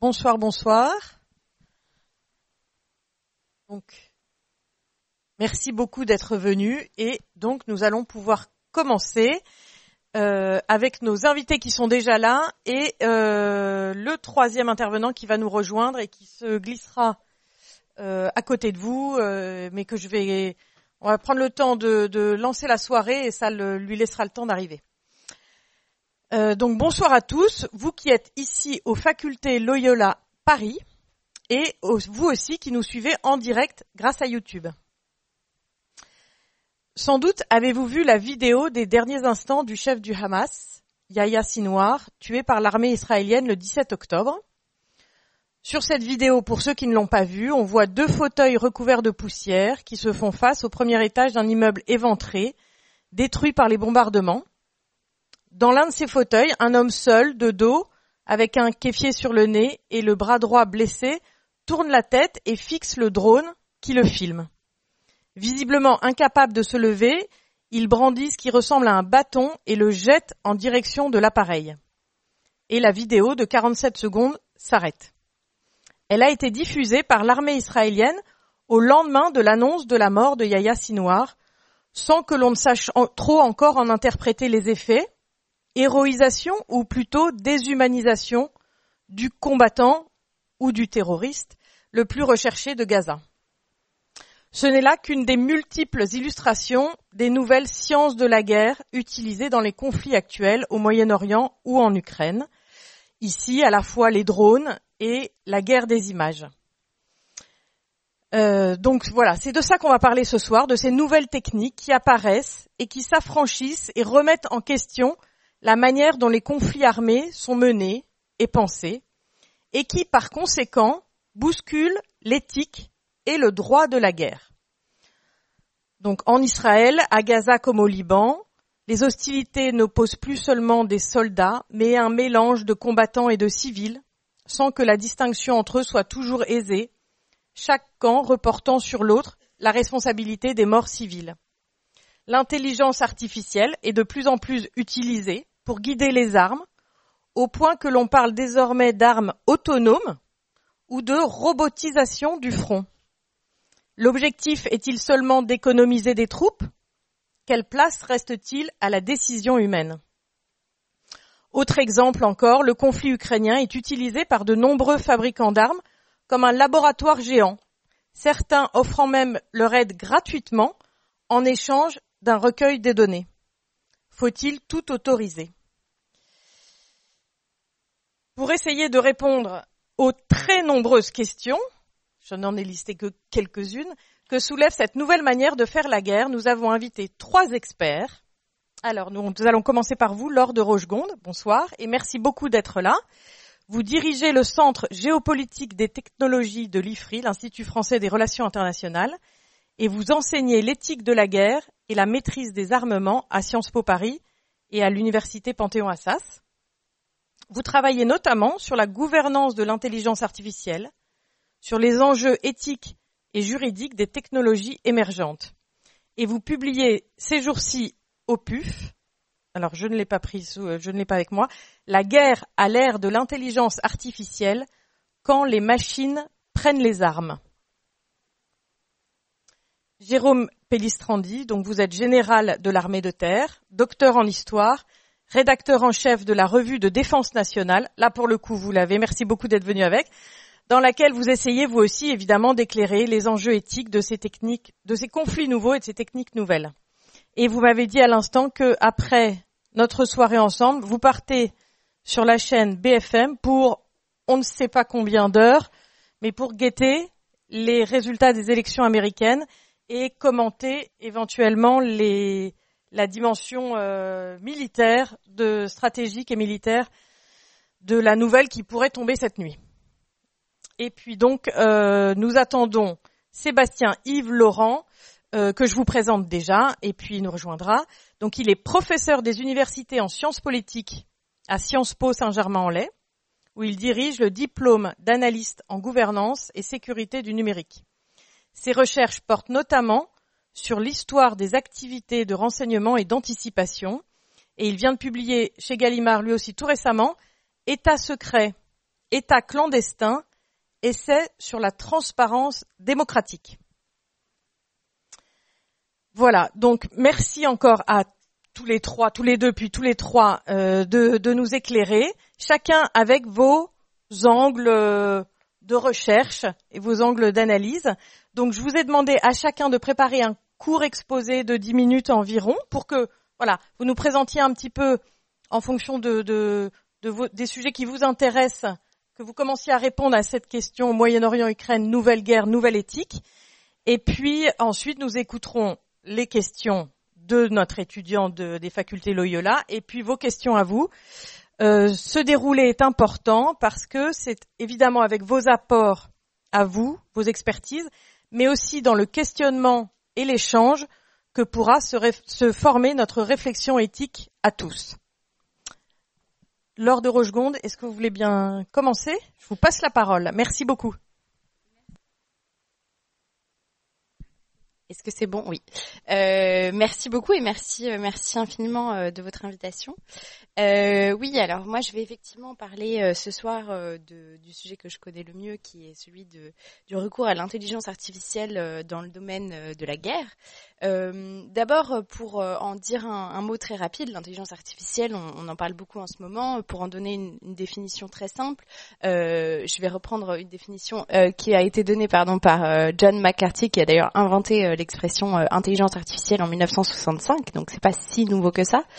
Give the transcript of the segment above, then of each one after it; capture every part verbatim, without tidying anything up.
Bonsoir, bonsoir. Donc, merci beaucoup d'être venus et donc nous allons pouvoir commencer euh, avec nos invités qui sont déjà là et euh, le troisième intervenant qui va nous rejoindre et qui se glissera euh, à côté de vous, euh, mais que je vais, on va prendre le temps de, de lancer la soirée et ça le, lui laissera le temps d'arriver. Euh, donc bonsoir à tous, vous qui êtes ici aux facultés Loyola Paris et aux, vous aussi qui nous suivez en direct grâce à YouTube. Sans doute avez-vous vu la vidéo des derniers instants du chef du Hamas, Yahya Sinwar, tué par l'armée israélienne le dix-sept octobre. Sur cette vidéo, pour ceux qui ne l'ont pas vue, on voit deux fauteuils recouverts de poussière qui se font face au premier étage d'un immeuble éventré, détruit par les bombardements. Dans l'un de ces fauteuils, un homme seul, de dos, avec un kéfier sur le nez et le bras droit blessé, tourne la tête et fixe le drone qui le filme. Visiblement incapable de se lever, il brandit ce qui ressemble à un bâton et le jette en direction de l'appareil. Et la vidéo de quarante-sept secondes s'arrête. Elle a été diffusée par l'armée israélienne au lendemain de l'annonce de la mort de Yahya Sinwar, sans que l'on ne sache trop encore en interpréter les effets. Héroïsation ou plutôt déshumanisation du combattant ou du terroriste le plus recherché de Gaza. Ce n'est là qu'une des multiples illustrations des nouvelles sciences de la guerre utilisées dans les conflits actuels au Moyen-Orient ou en Ukraine. Ici, à la fois les drones et la guerre des images. Euh, donc voilà, c'est de ça qu'on va parler ce soir, de ces nouvelles techniques qui apparaissent et qui s'affranchissent et remettent en question la manière dont les conflits armés sont menés et pensés, et qui, par conséquent, bousculent l'éthique et le droit de la guerre. Donc, en Israël, à Gaza comme au Liban, les hostilités n'opposent plus seulement des soldats, mais un mélange de combattants et de civils, sans que la distinction entre eux soit toujours aisée, chaque camp reportant sur l'autre la responsabilité des morts civiles. L'intelligence artificielle est de plus en plus utilisée pour guider les armes, au point que l'on parle désormais d'armes autonomes ou de robotisation du front. L'objectif est-il seulement d'économiser des troupes ? Quelle place reste-t-il à la décision humaine ? Autre exemple encore, le conflit ukrainien est utilisé par de nombreux fabricants d'armes comme un laboratoire géant, certains offrant même leur aide gratuitement en échange d'un recueil des données. Faut-il tout autoriser ? Pour essayer de répondre aux très nombreuses questions, je n'en ai listé que quelques-unes, que soulève cette nouvelle manière de faire la guerre, nous avons invité trois experts. Alors, nous, nous allons commencer par vous, Laure de Rochegonde. Bonsoir et merci beaucoup d'être là. Vous dirigez le Centre géopolitique des technologies de l'I F R I, l'Institut français des relations internationales, et vous enseignez l'éthique de la guerre et la maîtrise des armements à Sciences Po Paris et à l'Université Panthéon-Assas. Vous travaillez notamment sur la gouvernance de l'intelligence artificielle, sur les enjeux éthiques et juridiques des technologies émergentes. Et vous publiez ces jours-ci au P U F, alors je ne l'ai pas pris, je ne l'ai pas avec moi, La guerre à l'ère de l'intelligence artificielle, quand les machines prennent les armes. Jérôme Pellistrandi, donc vous êtes général de l'armée de terre, docteur en histoire, rédacteur en chef de la revue de défense nationale, là pour le coup vous l'avez, merci beaucoup d'être venu avec, dans laquelle vous essayez vous aussi évidemment d'éclairer les enjeux éthiques de ces techniques, de ces conflits nouveaux et de ces techniques nouvelles. Et vous m'avez dit à l'instant que après notre soirée ensemble, vous partez sur la chaîne B F M pour on ne sait pas combien d'heures, mais pour guetter les résultats des élections américaines et commenter éventuellement les, la dimension euh, militaire, de stratégique et militaire de la nouvelle qui pourrait tomber cette nuit. Et puis donc, euh, nous attendons Sébastien Yves Laurent, euh, que je vous présente déjà, et puis il nous rejoindra. Donc, il est professeur des universités en sciences politiques à Sciences Po Saint-Germain-en-Laye, où il dirige le diplôme d'analyste en gouvernance et sécurité du numérique. Ses recherches portent notamment sur l'histoire des activités de renseignement et d'anticipation, et il vient de publier chez Gallimard, lui aussi tout récemment, État secret État clandestin, essai sur la transparence démocratique. Voilà, donc merci encore à tous les trois, tous les deux, puis tous les trois, euh, de, de nous éclairer, chacun avec vos angles euh, de recherche et vos angles d'analyse. Donc je vous ai demandé à chacun de préparer un court exposé de dix minutes environ pour que voilà, vous nous présentiez un petit peu en fonction de, de, de vos, des sujets qui vous intéressent, que vous commenciez à répondre à cette question Moyen-Orient, Ukraine, nouvelle guerre, nouvelle éthique. Et puis ensuite nous écouterons les questions de notre étudiant de, des facultés Loyola et puis vos questions à vous. Euh, ce déroulé est important parce que c'est évidemment avec vos apports à vous, vos expertises, mais aussi dans le questionnement et l'échange que pourra se, ré- se former notre réflexion éthique à tous. Laure de Rochegonde, est-ce que vous voulez bien commencer ? Je vous passe la parole. Merci beaucoup. Est-ce que c'est bon ? Oui. Euh, merci beaucoup et merci, euh, merci infiniment euh, de votre invitation. Euh, oui, alors moi je vais effectivement parler euh, ce soir euh, de, du sujet que je connais le mieux, qui est celui de, du recours à l'intelligence artificielle euh, dans le domaine euh, de la guerre. Euh, d'abord, pour euh, en dire un, un mot très rapide, l'intelligence artificielle, on, on en parle beaucoup en ce moment. Pour en donner une, une définition très simple, euh, je vais reprendre une définition euh, qui a été donnée pardon, par euh, John McCarthy, qui a d'ailleurs inventé euh, l'expression euh, intelligence artificielle en mille neuf cent soixante-cinq, donc c'est pas si nouveau que ça.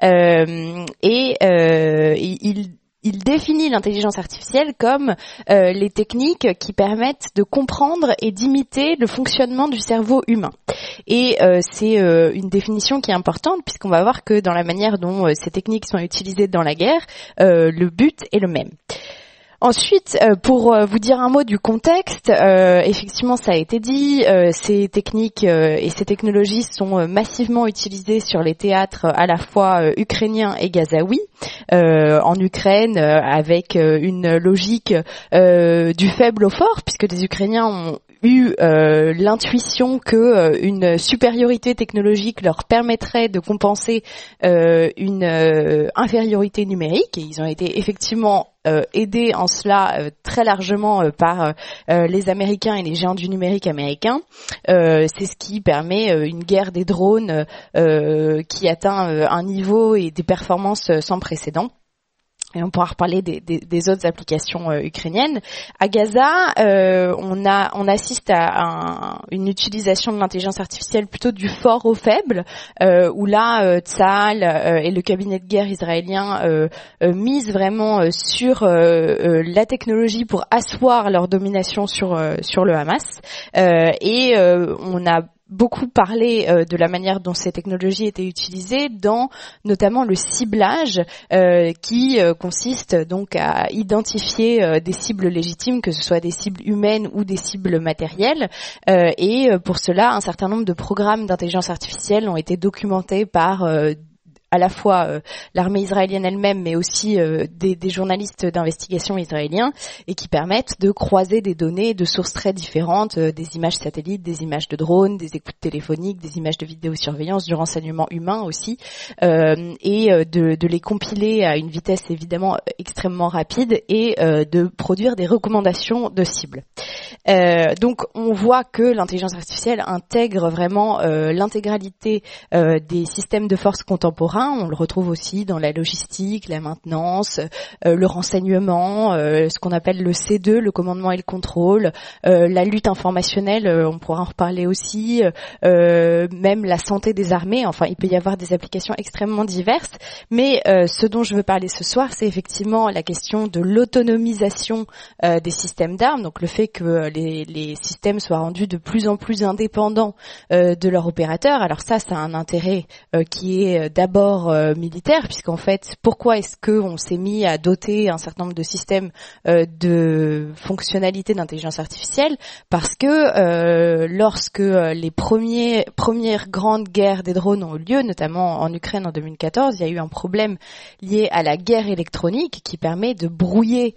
Euh, et euh, il, il définit l'intelligence artificielle comme euh, les techniques qui permettent de comprendre et d'imiter le fonctionnement du cerveau humain. Et euh, c'est euh, une définition qui est importante puisqu'on va voir que dans la manière dont euh, ces techniques sont utilisées dans la guerre, euh, le but est le même. Ensuite, euh, pour euh, vous dire un mot du contexte, euh, effectivement, ça a été dit, euh, ces techniques euh, et ces technologies sont euh, massivement utilisées sur les théâtres à la fois euh, ukrainiens et gazaouis. Euh, en Ukraine, euh, avec euh, une logique euh, du faible au fort, puisque les Ukrainiens ont eu euh, l'intuition que euh, une supériorité technologique leur permettrait de compenser euh, une euh, infériorité numérique, et ils ont été effectivement euh, aidés en cela euh, très largement euh, par euh, les Américains et les géants du numérique américains. Euh, c'est ce qui permet euh, une guerre des drones euh, qui atteint euh, un niveau et des performances euh, sans précédent. Et on pourra reparler des, des, des autres applications euh, ukrainiennes. À Gaza, euh, on a, on assiste à un, une utilisation de l'intelligence artificielle plutôt du fort au faible, euh, où là, euh, Tsahal euh, et le cabinet de guerre israélien euh, euh, misent vraiment euh, sur euh, euh, la technologie pour asseoir leur domination sur euh, sur le Hamas. Euh, et euh, on a beaucoup parlé euh, de la manière dont ces technologies étaient utilisées dans notamment le ciblage euh, qui euh, consiste donc à identifier euh, des cibles légitimes, que ce soit des cibles humaines ou des cibles matérielles, euh, et pour cela un certain nombre de programmes d'intelligence artificielle ont été documentés par euh, à la fois euh, l'armée israélienne elle-même, mais aussi euh, des, des journalistes d'investigation israéliens, et qui permettent de croiser des données de sources très différentes, euh, des images satellites, des images de drones, des écoutes téléphoniques, des images de vidéosurveillance, du renseignement humain aussi, euh, et euh, de, de les compiler à une vitesse évidemment extrêmement rapide, et euh, de produire des recommandations de cibles. Euh, donc on voit que l'intelligence artificielle intègre vraiment euh, l'intégralité euh, des systèmes de force contemporains. On le retrouve aussi dans la logistique, la maintenance, euh, le renseignement, euh, ce qu'on appelle le C deux, le commandement et le contrôle, euh, la lutte informationnelle, euh, on pourra en reparler aussi, euh, même la santé des armées. Enfin, il peut y avoir des applications extrêmement diverses, mais euh, ce dont je veux parler ce soir, c'est effectivement la question de l'autonomisation euh, des systèmes d'armes, donc le fait que les, les systèmes soient rendus de plus en plus indépendants euh, de leur opérateur. Alors ça, ça a un intérêt euh, qui est euh, d'abord Euh, militaire, puisqu'en fait, pourquoi est-ce qu'on s'est mis à doter un certain nombre de systèmes euh, de fonctionnalités d'intelligence artificielle? Parce que euh, lorsque euh, les premiers, premières grandes guerres des drones ont eu lieu, notamment en Ukraine en deux mille quatorze, il y a eu un problème lié à la guerre électronique qui permet de brouiller,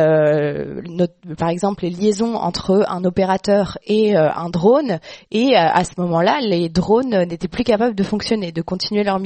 euh, notre, par exemple, les liaisons entre un opérateur et euh, un drone, et euh, à ce moment-là, les drones n'étaient plus capables de fonctionner, de continuer leur mission.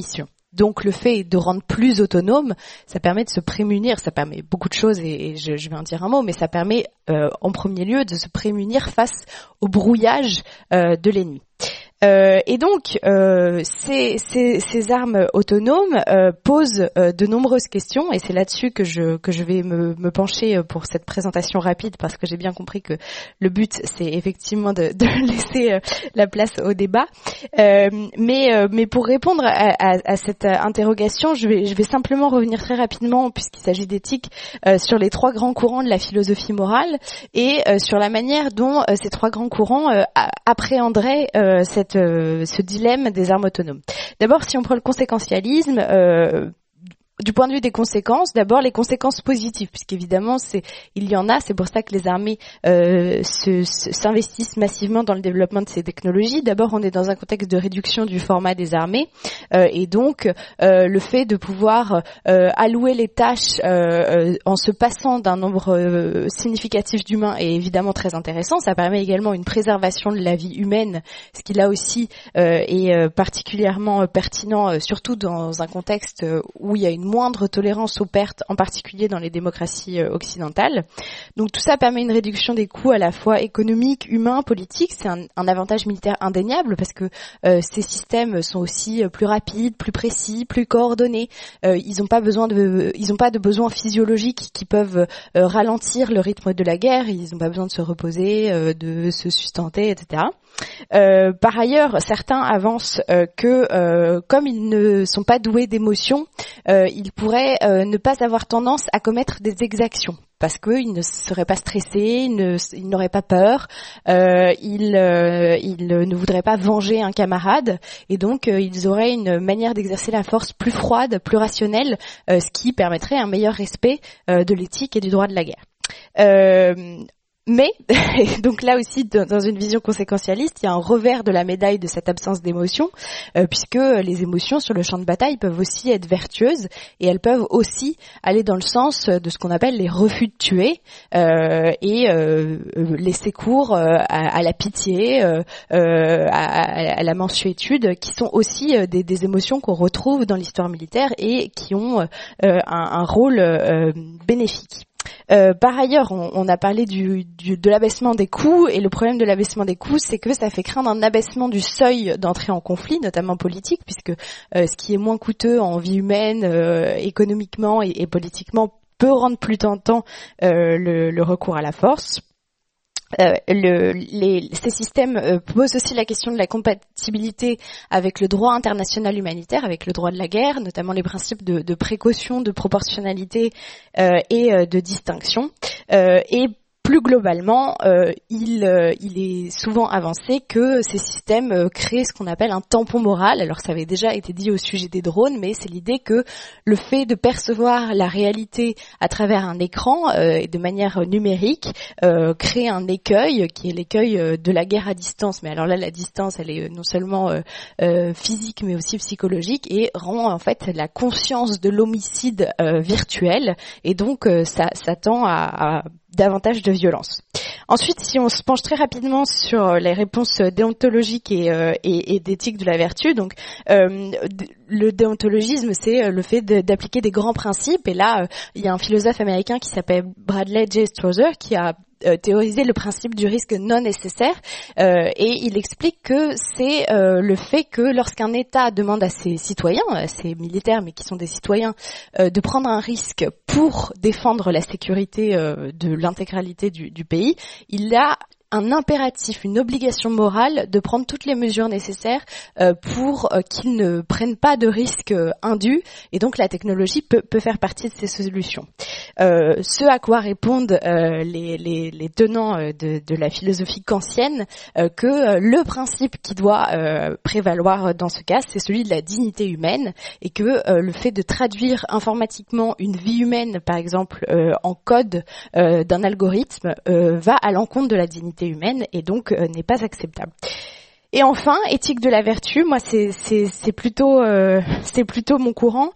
Donc le fait de rendre plus autonome, ça permet de se prémunir, ça permet beaucoup de choses et, et je, je vais en dire un mot, mais ça permet euh, en premier lieu de se prémunir face au brouillage euh, de l'ennemi. Euh, et donc, euh, ces, ces, ces armes autonomes euh, posent euh, de nombreuses questions, et c'est là-dessus que je que je vais me, me pencher pour cette présentation rapide, parce que j'ai bien compris que le but, c'est effectivement de, de laisser euh, la place au débat. Euh, mais euh, mais pour répondre à, à, à cette interrogation, je vais je vais simplement revenir très rapidement, puisqu'il s'agit d'éthique, euh, sur les trois grands courants de la philosophie morale et euh, sur la manière dont euh, ces trois grands courants euh, appréhenderaient euh, cette Euh, ce dilemme des armes autonomes. D'abord, si on prend le conséquentialisme, euh, du point de vue des conséquences, d'abord les conséquences positives, puisqu'évidemment c'est, il y en a, c'est pour ça que les armées euh, se, se, s'investissent massivement dans le développement de ces technologies. D'abord, on est dans un contexte de réduction du format des armées, euh, et donc euh, le fait de pouvoir euh, allouer les tâches euh, euh, en se passant d'un nombre euh, significatif d'humains est évidemment très intéressant. Ça permet également une préservation de la vie humaine, ce qui là aussi euh, est euh, particulièrement pertinent, euh, surtout dans un contexte où il y a une moindre tolérance aux pertes, en particulier dans les démocraties euh, occidentales. Donc tout ça permet une réduction des coûts à la fois économiques, humains, politiques. C'est un, un avantage militaire indéniable parce que euh, ces systèmes sont aussi euh, plus rapides, plus précis, plus coordonnés. Euh, ils n'ont pas besoin de, ils n'ont pas de besoins physiologiques qui peuvent euh, ralentir le rythme de la guerre. Ils n'ont pas besoin de se reposer, euh, de se sustenter, et cetera. Euh, par ailleurs, certains avancent euh, que euh, comme ils ne sont pas doués d'émotions, euh, ils pourraient euh, ne pas avoir tendance à commettre des exactions parce qu'ils ne seraient pas stressés, ils, ne, ils n'auraient pas peur, euh, ils, euh, ils ne voudraient pas venger un camarade, et donc euh, ils auraient une manière d'exercer la force plus froide, plus rationnelle, euh, ce qui permettrait un meilleur respect euh, de l'éthique et du droit de la guerre. Euh, Mais, donc là aussi, dans une vision conséquentialiste, il y a un revers de la médaille de cette absence d'émotion, euh, puisque les émotions sur le champ de bataille peuvent aussi être vertueuses, et elles peuvent aussi aller dans le sens de ce qu'on appelle les refus de tuer, euh, et euh, laisser cours euh, à, à la pitié, euh, euh, à, à la mansuétude, qui sont aussi euh, des, des émotions qu'on retrouve dans l'histoire militaire et qui ont euh, un, un rôle euh, bénéfique. Euh, par ailleurs, on, on a parlé du, du, de l'abaissement des coûts, et le problème de l'abaissement des coûts, c'est que ça fait craindre un abaissement du seuil d'entrée en conflit, notamment politique, puisque euh, ce qui est moins coûteux en vie humaine, euh, économiquement et, et politiquement, peut rendre plus tentant euh, le, le recours à la force. Euh, le, les, ces systèmes euh, posent aussi la question de la compatibilité avec le droit international humanitaire, avec le droit de la guerre, notamment les principes de, de précaution, de proportionnalité euh, et euh, de distinction. Euh, et plus globalement, euh, il, euh, il est souvent avancé que ces systèmes euh, créent ce qu'on appelle un tampon moral. Alors ça avait déjà été dit au sujet des drones, mais c'est l'idée que le fait de percevoir la réalité à travers un écran euh, et de manière numérique euh, crée un écueil qui est l'écueil euh, de la guerre à distance. Mais alors là, la distance, elle est non seulement euh, euh, physique, mais aussi psychologique, et rend en fait la conscience de l'homicide euh, virtuel. Et donc euh, ça, ça tend à, à davantage de violence. Ensuite, si on se penche très rapidement sur les réponses déontologiques et, euh, et, et d'éthique de la vertu, donc euh, le déontologisme, c'est le fait de, d'appliquer des grands principes. Et là, euh, il y a un philosophe américain qui s'appelle Bradley J. Strother qui a Euh, théoriser le principe du risque non nécessaire, euh, et il explique que c'est euh, le fait que lorsqu'un État demande à ses citoyens, à ses militaires mais qui sont des citoyens, euh, de prendre un risque pour défendre la sécurité euh, de l'intégralité du, du pays, il a un impératif, une obligation morale de prendre toutes les mesures nécessaires euh, pour euh, qu'ils ne prennent pas de risques euh, indus, et donc la technologie peut, peut faire partie de ces solutions. Euh, ce à quoi répondent euh, les, les, les tenants euh, de, de la philosophie kantienne, euh, que euh, le principe qui doit euh, prévaloir dans ce cas, c'est celui de la dignité humaine, et que euh, le fait de traduire informatiquement une vie humaine, par exemple euh, en code euh, d'un algorithme, euh, va à l'encontre de la dignité humaine, et donc euh, n'est pas acceptable. Et enfin, éthique de la vertu, moi c'est c'est c'est plutôt euh, c'est plutôt mon courant.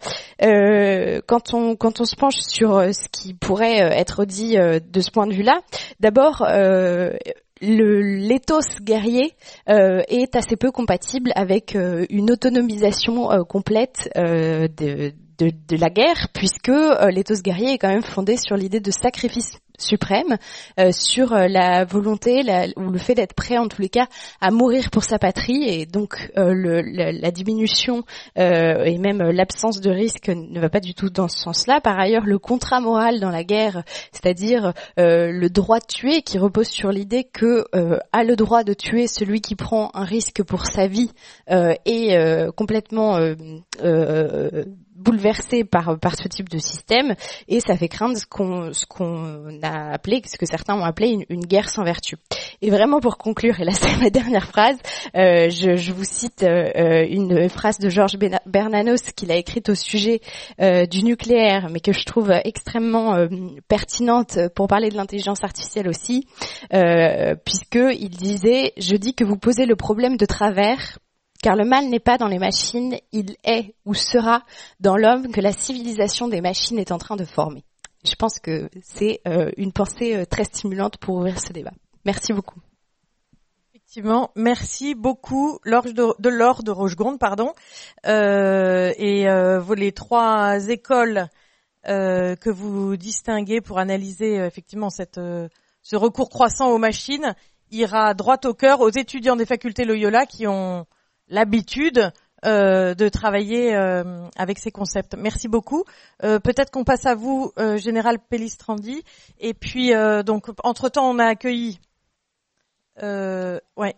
Euh, quand on quand on se penche sur ce qui pourrait être dit euh, de ce point de vue-là, d'abord euh, le l'éthos guerrier euh, est assez peu compatible avec euh, une autonomisation euh, complète euh, de, de de la guerre, puisque euh, l'éthos guerrier est quand même fondé sur l'idée de sacrifice suprême, euh, sur euh, la volonté la, ou le fait d'être prêt en tous les cas à mourir pour sa patrie, et donc euh, le, la, la diminution euh, et même l'absence de risque ne va pas du tout dans ce sens-là. Par ailleurs, le contrat moral dans la guerre, c'est-à-dire euh, le droit de tuer, qui repose sur l'idée que euh, a le droit de tuer celui qui prend un risque pour sa vie, euh, est euh, complètement euh, euh, bouleversé par par ce type de système, et ça fait craindre ce qu'on ce qu'on a appelé, ce que certains ont appelé une, une guerre sans vertu. Et vraiment, pour conclure, et là c'est ma dernière phrase, euh, je, je vous cite euh, une phrase de Georges Bernanos qu'il a écrite au sujet euh, du nucléaire, mais que je trouve extrêmement euh, pertinente pour parler de l'intelligence artificielle aussi, euh, puisque il disait: je dis que vous posez le problème de travers, car le mal n'est pas dans les machines, il est ou sera dans l'homme que la civilisation des machines est en train de former. Je pense que c'est euh, une pensée euh, très stimulante pour ouvrir ce débat. Merci beaucoup. Effectivement, merci beaucoup, Laure de, de Laure de Rochegonde, pardon, euh, et euh, vous, les trois écoles euh, que vous distinguez pour analyser euh, effectivement cette, euh, ce recours croissant aux machines ira droit au cœur aux étudiants des facultés Loyola qui ont l'habitude euh, de travailler euh, avec ces concepts. Merci beaucoup. Euh, peut-être qu'on passe à vous, euh, Général Pellistrandi. Et puis, euh, donc, entre-temps, on a accueilli euh, ouais.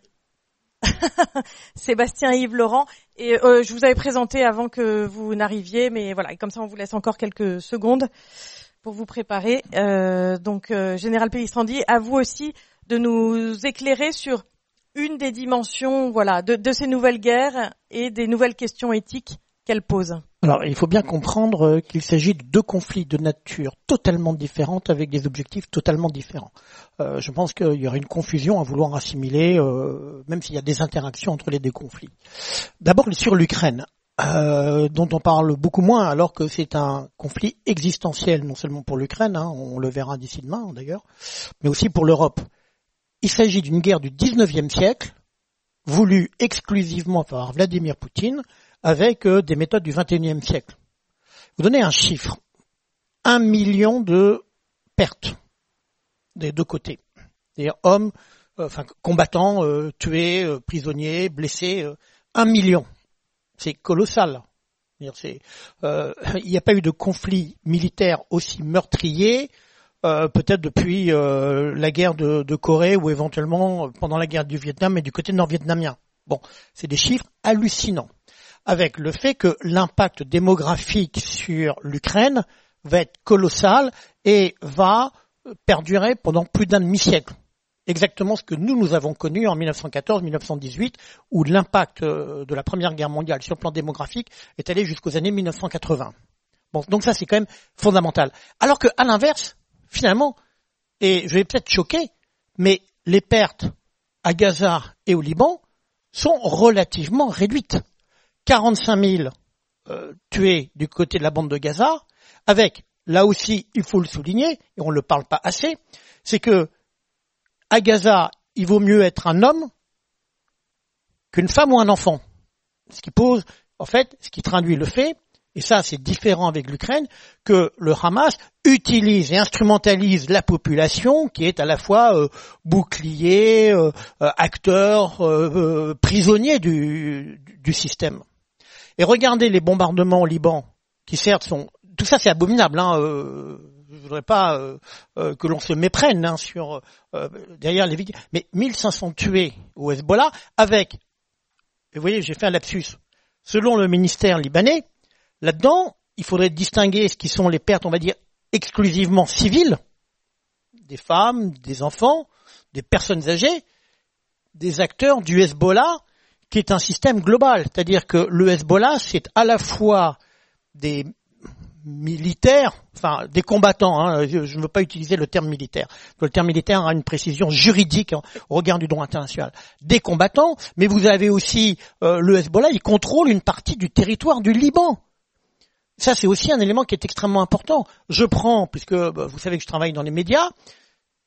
Sébastien et Yves Laurent. Et euh, je vous avais présenté avant que vous n'arriviez, mais voilà, et comme ça, on vous laisse encore quelques secondes pour vous préparer. Euh, donc, euh, Général Pellistrandi, à vous aussi de nous éclairer sur une des dimensions, voilà, de, de ces nouvelles guerres et des nouvelles questions éthiques qu'elles posent. Alors, il faut bien comprendre qu'il s'agit de deux conflits de nature totalement différente avec des objectifs totalement différents. Euh, je pense qu'il y aurait une confusion à vouloir assimiler, euh, même s'il y a des interactions entre les deux conflits. D'abord, sur l'Ukraine, euh, dont on parle beaucoup moins, alors que c'est un conflit existentiel, non seulement pour l'Ukraine, hein, on le verra d'ici demain d'ailleurs, mais aussi pour l'Europe. Il s'agit d'une guerre du dix-neuvième siècle, voulue exclusivement par Vladimir Poutine, avec euh, des méthodes du vingt et unième siècle. Vous donnez un chiffre, un million de pertes des deux côtés. C'est-à-dire hommes, euh, enfin combattants, euh, tués, euh, prisonniers, blessés, euh, un million. C'est colossal. C'est-à-dire, c'est, euh, il n'y a pas eu de conflit militaire aussi meurtrier, Euh, peut-être depuis euh, la guerre de, de Corée ou éventuellement pendant la guerre du Vietnam et du côté nord-vietnamien. Bon, c'est des chiffres hallucinants. Avec le fait que l'impact démographique sur l'Ukraine va être colossal et va perdurer pendant plus d'un demi-siècle. Exactement ce que nous, nous avons connu en dix-neuf cent quatorze dix-neuf cent dix-huit, où l'impact de la Première Guerre mondiale sur le plan démographique est allé jusqu'aux années dix-neuf cent quatre-vingts. Bon, donc ça, c'est quand même fondamental. Alors que, à l'inverse, finalement, et je vais peut-être choquer, mais les pertes à Gaza et au Liban sont relativement réduites. quarante-cinq mille euh, tués du côté de la bande de Gaza, avec, là aussi, il faut le souligner, et on ne le parle pas assez, c'est que à Gaza, il vaut mieux être un homme qu'une femme ou un enfant. Ce qui pose, en fait, ce qui traduit le fait, et ça c'est différent avec l'Ukraine, que le Hamas utilise et instrumentalise la population qui est à la fois euh, bouclier, euh, acteur, euh, euh, prisonnier du, du système. Et regardez les bombardements au Liban, qui certes sont... Tout ça c'est abominable, hein, euh, je voudrais pas euh, euh, que l'on se méprenne hein, sur euh, derrière les victimes, mais mille cinq cents tués au Hezbollah avec, et vous voyez j'ai fait un lapsus, selon le ministère libanais, là-dedans, il faudrait distinguer ce qui sont les pertes, on va dire, exclusivement civiles, des femmes, des enfants, des personnes âgées, des acteurs du Hezbollah, qui est un système global. C'est-à-dire que le Hezbollah, c'est à la fois des militaires, enfin des combattants, hein, je ne veux pas utiliser le terme militaire, le terme militaire a une précision juridique au regard du droit international, des combattants, mais vous avez aussi euh, le Hezbollah, il contrôle une partie du territoire du Liban. Ça, c'est aussi un élément qui est extrêmement important. Je prends, puisque bah, vous savez que je travaille dans les médias,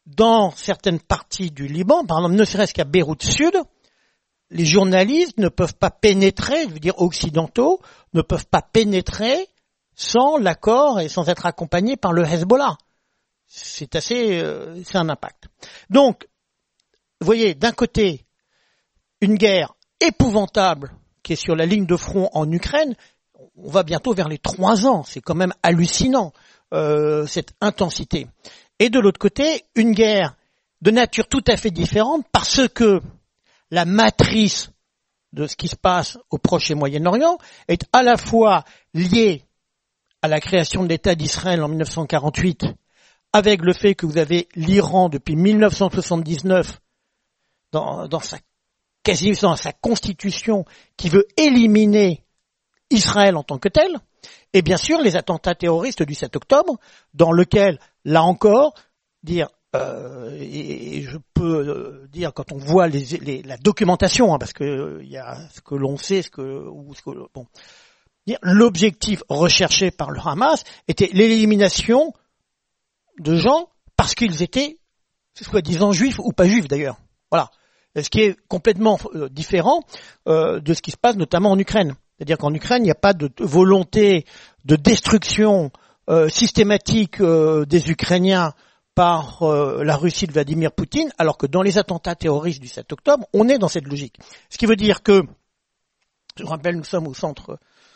dans certaines parties du Liban, par exemple, ne serait-ce qu'à Beyrouth Sud, les journalistes ne peuvent pas pénétrer, je veux dire occidentaux, ne peuvent pas pénétrer sans l'accord et sans être accompagnés par le Hezbollah. C'est assez, euh, c'est un impact. Donc, vous voyez, d'un côté, une guerre épouvantable qui est sur la ligne de front en Ukraine. On va bientôt vers les trois ans. C'est quand même hallucinant, euh, cette intensité. Et de l'autre côté, une guerre de nature tout à fait différente parce que la matrice de ce qui se passe au Proche et Moyen-Orient est à la fois liée à la création de l'État d'Israël en mille neuf cent quarante-huit, avec le fait que vous avez l'Iran depuis mille neuf cent soixante-dix-neuf dans, dans sa quasi dans sa constitution qui veut éliminer Israël en tant que tel, et bien sûr les attentats terroristes du sept octobre, dans lequel, là encore, dire euh, et, et je peux euh, dire quand on voit les, les, la documentation, hein, parce que il euh, y a ce que l'on sait, ce que ou ce que bon, dire l'objectif recherché par le Hamas était l'élimination de gens parce qu'ils étaient soi-disant juifs ou pas juifs d'ailleurs. Voilà. Ce qui est complètement euh, différent euh, de ce qui se passe notamment en Ukraine. C'est-à-dire qu'en Ukraine, il n'y a pas de volonté de destruction euh, systématique euh, des Ukrainiens par euh, la Russie de Vladimir Poutine, alors que dans les attentats terroristes du sept octobre, on est dans cette logique. Ce qui veut dire que, je rappelle, nous sommes au centre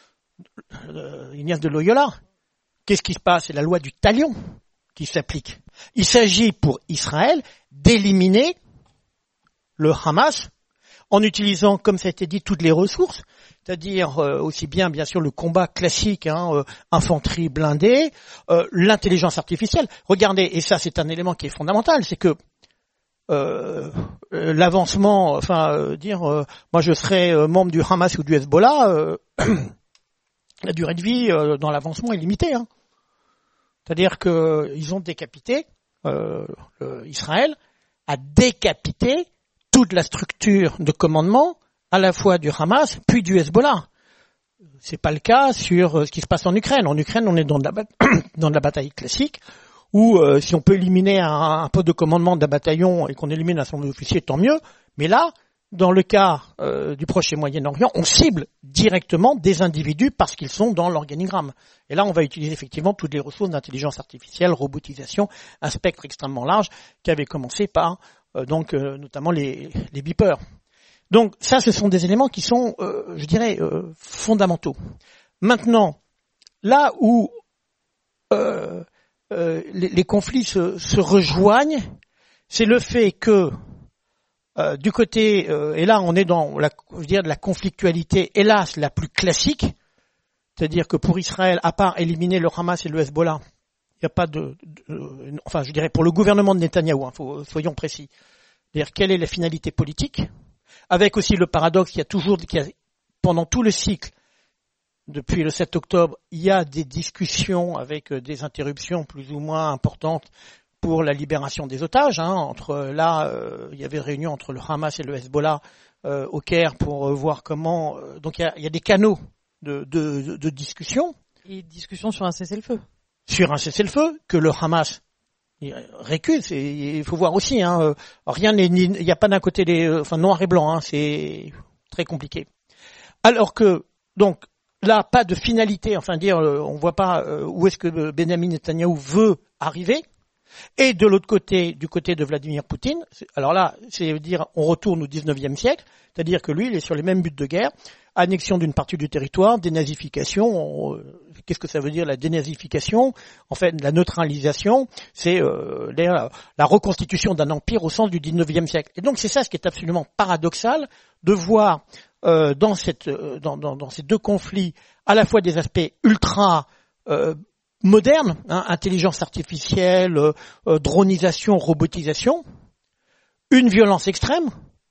euh, Ignace de Loyola. Qu'est-ce qui se passe? C'est la loi du talion qui s'applique. Il s'agit pour Israël d'éliminer le Hamas, en utilisant, comme ça a été dit, toutes les ressources, c'est-à-dire euh, aussi bien, bien sûr, le combat classique, hein, euh, infanterie blindée, euh, l'intelligence artificielle. Regardez, et ça c'est un élément qui est fondamental, c'est que euh, euh, l'avancement, enfin, euh, dire, euh, moi je serais euh, membre du Hamas ou du Hezbollah, euh, la durée de vie euh, dans l'avancement est limitée. Hein. C'est-à-dire qu'ils ont décapité, euh, le, Israël a décapité toute la structure de commandement, à la fois du Hamas, puis du Hezbollah. C'est pas le cas sur ce qui se passe en Ukraine. En Ukraine, on est dans de la, bat- dans de la bataille classique, où euh, si on peut éliminer un, un poste de commandement d'un bataillon et qu'on élimine un certain nombre d'officiers, tant mieux. Mais là, dans le cas euh, du Proche et Moyen-Orient, on cible directement des individus parce qu'ils sont dans l'organigramme. Et là, on va utiliser effectivement toutes les ressources d'intelligence artificielle, robotisation, un spectre extrêmement large qui avait commencé par Euh, donc euh, notamment les, les beepers. Donc ça, ce sont des éléments qui sont, euh, je dirais, euh, fondamentaux. Maintenant, là où euh, euh, les, les conflits se, se rejoignent, c'est le fait que euh, du côté, euh, et là on est dans la, je veux dire, de la conflictualité, hélas, la plus classique, c'est-à-dire que pour Israël, à part éliminer le Hamas et le Hezbollah, il n'y a pas de, de, enfin, je dirais pour le gouvernement de Netanyahou, hein, faut, soyons précis. C'est-à-dire quelle est la finalité politique, avec aussi le paradoxe qu'il y a toujours, qu'il y a, pendant tout le cycle, depuis le sept octobre, il y a des discussions avec des interruptions plus ou moins importantes pour la libération des otages. Hein, entre là, euh, il y avait réunion entre le Hamas et le Hezbollah euh, au Caire pour euh, voir comment. Euh, donc il y a, il y a des canaux de, de, de, de discussion. Et discussion sur un cessez-le-feu. Sur un cessez-le-feu que le Hamas récuse. Il faut voir aussi, hein, rien n'est, il n'y a pas d'un côté les, enfin noir et blanc, hein, c'est très compliqué. Alors que donc là, pas de finalité, enfin dire, on voit pas où est-ce que Benjamin Netanyahou veut arriver. Et de l'autre côté, du côté de Vladimir Poutine, alors là, c'est dire, on retourne au dix-neuvième siècle, c'est-à-dire que lui, il est sur les mêmes buts de guerre, annexion d'une partie du territoire, dénazification. On, qu'est-ce que ça veut dire la dénazification? En fait, la neutralisation, c'est euh, la, la reconstitution d'un empire au sens du dix-neuvième siècle. Et donc c'est ça ce qui est absolument paradoxal de voir euh, dans, cette, dans, dans, dans ces deux conflits à la fois des aspects ultra euh, modernes, hein, intelligence artificielle, euh, euh, dronisation, robotisation, une violence extrême,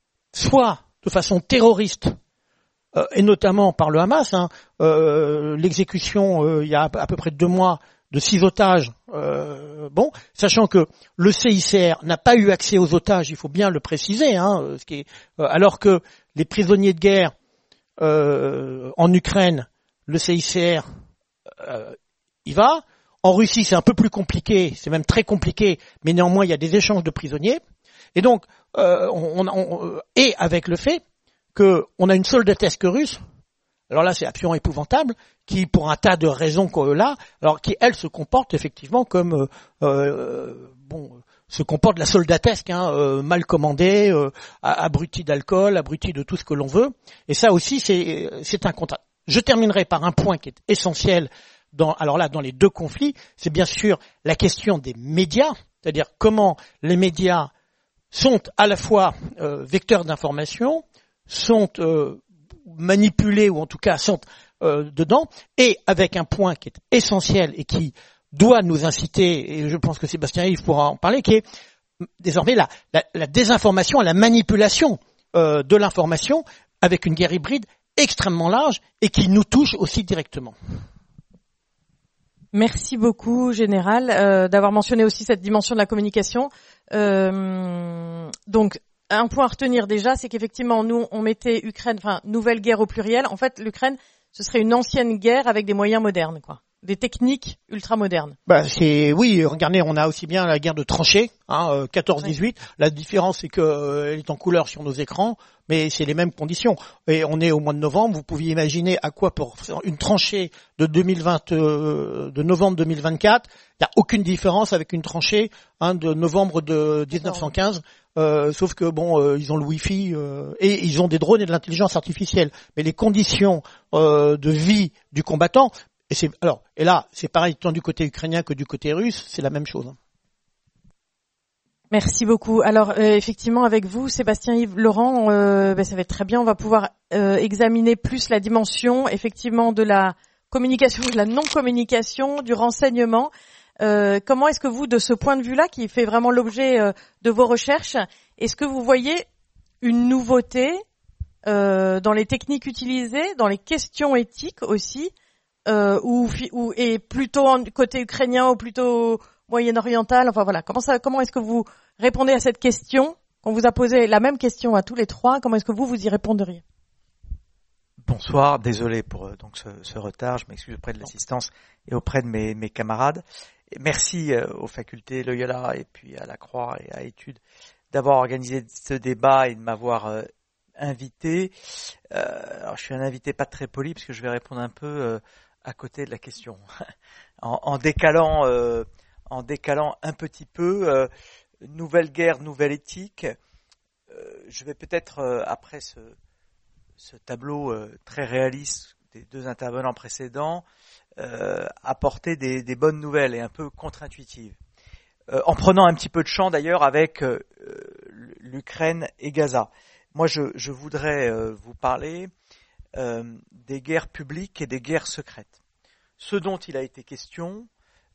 soit de façon terroriste, Euh, et notamment par le Hamas, hein, euh, l'exécution euh, il y a à peu près deux mois de six otages, euh, bon, sachant que le C I C R n'a pas eu accès aux otages, il faut bien le préciser, hein, ce qui est, euh, alors que les prisonniers de guerre euh, en Ukraine, le C I C R euh, y va, En Russie, c'est un peu plus compliqué, c'est même très compliqué, mais néanmoins, il y a des échanges de prisonniers. Et donc, euh, on, on, et avec le fait que on a une soldatesque russe, alors là, c'est absolument épouvantable, qui, pour un tas de raisons qu'on là, alors qui, elle, se comporte effectivement comme, euh, euh, bon, se comporte la soldatesque, hein, euh, mal commandée, euh, abruti d'alcool, abruti de tout ce que l'on veut. Et ça aussi, c'est, c'est un contrat. Je terminerai par un point qui est essentiel dans, alors là, dans les deux conflits, c'est bien sûr la question des médias, c'est-à-dire comment les médias sont à la fois euh, vecteurs d'information, sont euh, manipulés ou en tout cas sont euh, dedans, et avec un point qui est essentiel et qui doit nous inciter, et je pense que Sébastien Yves pourra en parler, qui est désormais la, la, la désinformation, la manipulation euh, de l'information avec une guerre hybride extrêmement large et qui nous touche aussi directement. Merci beaucoup, Général, euh, d'avoir mentionné aussi cette dimension de la communication. Euh, donc, un point à retenir déjà, c'est qu'effectivement, nous, on mettait Ukraine, enfin, nouvelle guerre au pluriel. En fait, l'Ukraine, ce serait une ancienne guerre avec des moyens modernes, quoi. Des techniques ultra modernes. Bah c'est oui, regardez, on a aussi bien la guerre de tranchées, hein, quatorze dix-huit. Oui. La différence c'est que euh, elle est en couleur sur nos écrans, mais c'est les mêmes conditions. Et on est au mois de novembre. Vous pouviez imaginer à quoi pour une tranchée de deux mille vingt, euh, de novembre deux mille vingt-quatre. Il n'y a aucune différence avec une tranchée hein, de novembre de dix-neuf cent quinze. Euh, sauf que bon, euh, ils ont le Wi-Fi euh, et ils ont des drones et de l'intelligence artificielle. Mais les conditions euh, de vie du combattant. Et c'est, alors, et là, c'est pareil tant du côté ukrainien que du côté russe, c'est la même chose. Merci beaucoup. Alors, euh, effectivement, avec vous, Sébastien Yves Laurent, euh, ben, ça va être très bien. On va pouvoir euh, examiner plus la dimension, effectivement, de la communication, de la non-communication, du renseignement. Euh, comment est-ce que vous, de ce point de vue-là, qui fait vraiment l'objet euh, de vos recherches, est-ce que vous voyez une nouveauté euh, dans les techniques utilisées, dans les questions éthiques aussi, Euh, ou, ou et plutôt en, côté ukrainien ou plutôt moyen-oriental, enfin voilà, comment ça, comment est-ce que vous répondez à cette question qu'on vous a posé la même question à tous les trois, comment est-ce que vous vous y répondriez? Bonsoir, désolé pour euh, donc ce, ce retard, je m'excuse auprès de l'assistance et auprès de mes, mes camarades. Et merci euh, aux facultés Loyola et puis à la Croix et à Études d'avoir organisé ce débat et de m'avoir euh, invité. Euh, alors je suis un invité pas très poli parce que je vais répondre un peu euh, à côté de la question, en, en décalant, euh, en décalant un petit peu. Euh, nouvelle guerre, nouvelle éthique. Euh, je vais peut-être euh, après ce, ce tableau euh, très réaliste des deux intervenants précédents euh, apporter des, des bonnes nouvelles et un peu contre-intuitives. Euh, en prenant un petit peu de champ d'ailleurs avec euh, l'Ukraine et Gaza. Moi, je, je voudrais euh, vous parler euh, des guerres publiques et des guerres secrètes. Ce dont il a été question,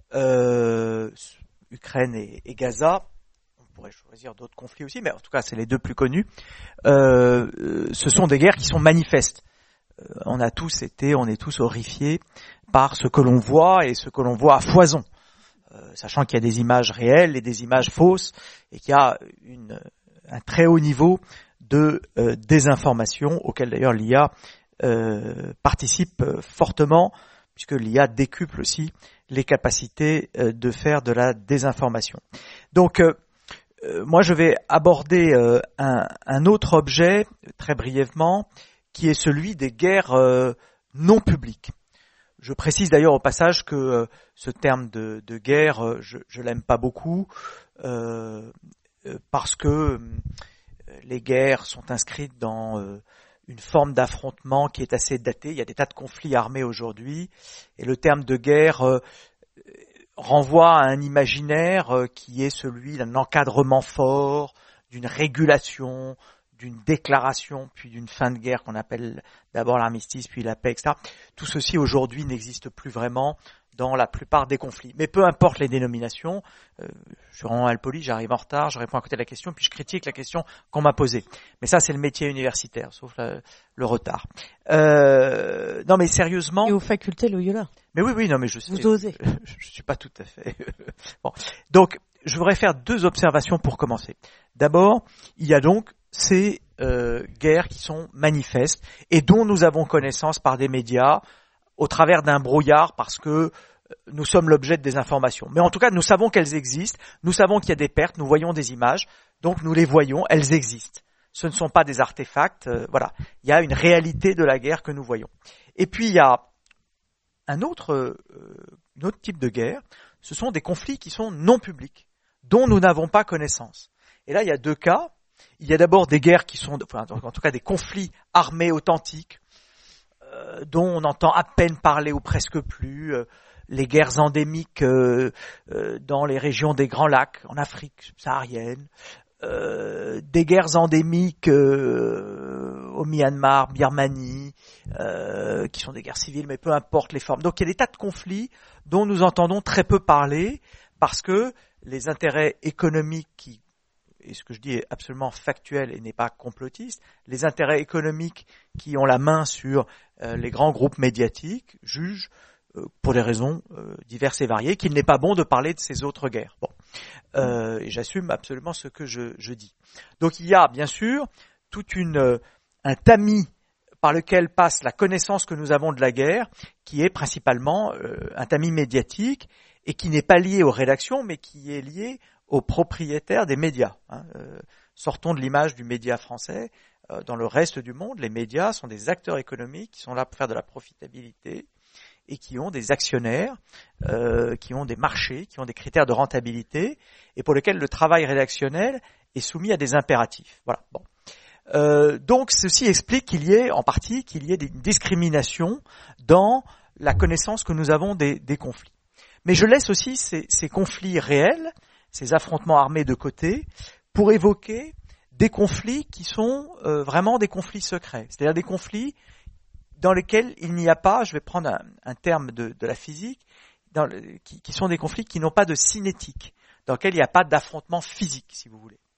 euh, Ukraine et, et Gaza, on pourrait choisir d'autres conflits aussi, mais en tout cas, c'est les deux plus connus, euh, ce sont des guerres qui sont manifestes. Euh, on a tous été, on est tous horrifiés par ce que l'on voit et ce que l'on voit à foison, euh, sachant qu'il y a des images réelles et des images fausses et qu'il y a une, un très haut niveau de euh, désinformation, auquel d'ailleurs l'I A euh, participe euh, fortement, puisque l'I A décuple aussi les capacités euh, de faire de la désinformation. Donc, euh, euh, moi je vais aborder euh, un, un autre objet, très brièvement, qui est celui des guerres euh, non publiques. Je précise d'ailleurs au passage que euh, ce terme de, de guerre, euh, je, je l'aime pas beaucoup, euh, euh, parce que euh, les guerres sont inscrites dans euh, une forme d'affrontement qui est assez datée. Il y a des tas de conflits armés aujourd'hui, et le terme de guerre euh, renvoie à un imaginaire euh, qui est celui d'un encadrement fort, d'une régulation, d'une déclaration, puis d'une fin de guerre qu'on appelle d'abord l'armistice, puis la paix, et cetera. Tout ceci aujourd'hui n'existe plus vraiment dans la plupart des conflits. Mais peu importe les dénominations, euh, je suis vraiment mal poli, j'arrive en retard, je réponds à côté de la question, puis je critique la question qu'on m'a posée. Mais ça, c'est le métier universitaire, sauf la, le retard. Euh, non, mais sérieusement... Et aux facultés Loyola. Mais oui, oui, non, mais je sais... Vous osez. Je, je suis pas tout à fait... bon. Donc, je voudrais faire deux observations pour commencer. D'abord, il y a donc ces euh, guerres qui sont manifestes et dont nous avons connaissance par des médias, au travers d'un brouillard, parce que nous sommes l'objet de désinformation. Mais en tout cas, nous savons qu'elles existent, nous savons qu'il y a des pertes, nous voyons des images, donc nous les voyons, elles existent. Ce ne sont pas des artefacts, euh, voilà. Il y a une réalité de la guerre que nous voyons. Et puis il y a un autre, euh, un autre type de guerre, ce sont des conflits qui sont non publics, dont nous n'avons pas connaissance. Et là, il y a deux cas. Il y a d'abord des guerres qui sont, enfin, en tout cas des conflits armés authentiques, euh, dont on entend à peine parler ou presque plus, euh, les guerres endémiques euh, euh, dans les régions des Grands Lacs, en Afrique subsaharienne, euh, des guerres endémiques euh, au Myanmar, Birmanie, euh, qui sont des guerres civiles, mais peu importe les formes. Donc il y a des tas de conflits dont nous entendons très peu parler, parce que les intérêts économiques qui, et ce que je dis est absolument factuel et n'est pas complotiste, les intérêts économiques qui ont la main sur euh, les grands groupes médiatiques jugent, euh, pour des raisons euh, diverses et variées, qu'il n'est pas bon de parler de ces autres guerres. Bon, euh, et j'assume absolument ce que je, je dis. Donc il y a bien sûr toute une euh, un tamis par lequel passe la connaissance que nous avons de la guerre, qui est principalement euh, un tamis médiatique et qui n'est pas lié aux rédactions, mais qui est lié aux propriétaires des médias. Hein. Euh, sortons de l'image du média français. Euh, dans le reste du monde, les médias sont des acteurs économiques qui sont là pour faire de la profitabilité et qui ont des actionnaires, euh, qui ont des marchés, qui ont des critères de rentabilité et pour lesquels le travail rédactionnel est soumis à des impératifs. Voilà. Bon. Euh, donc ceci explique qu'il y ait en partie qu'il y ait des discriminations dans la connaissance que nous avons des, des conflits. Mais je laisse aussi ces, ces conflits réels, ces affrontements armés de côté, pour évoquer des conflits qui sont euh, vraiment des conflits secrets, c'est-à-dire des conflits dans lesquels il n'y a pas, je vais prendre un, un terme de, de la physique, dans le, qui, qui sont des conflits qui n'ont pas de cinétique, dans lesquels il n'y a pas d'affrontement physique, si vous voulez.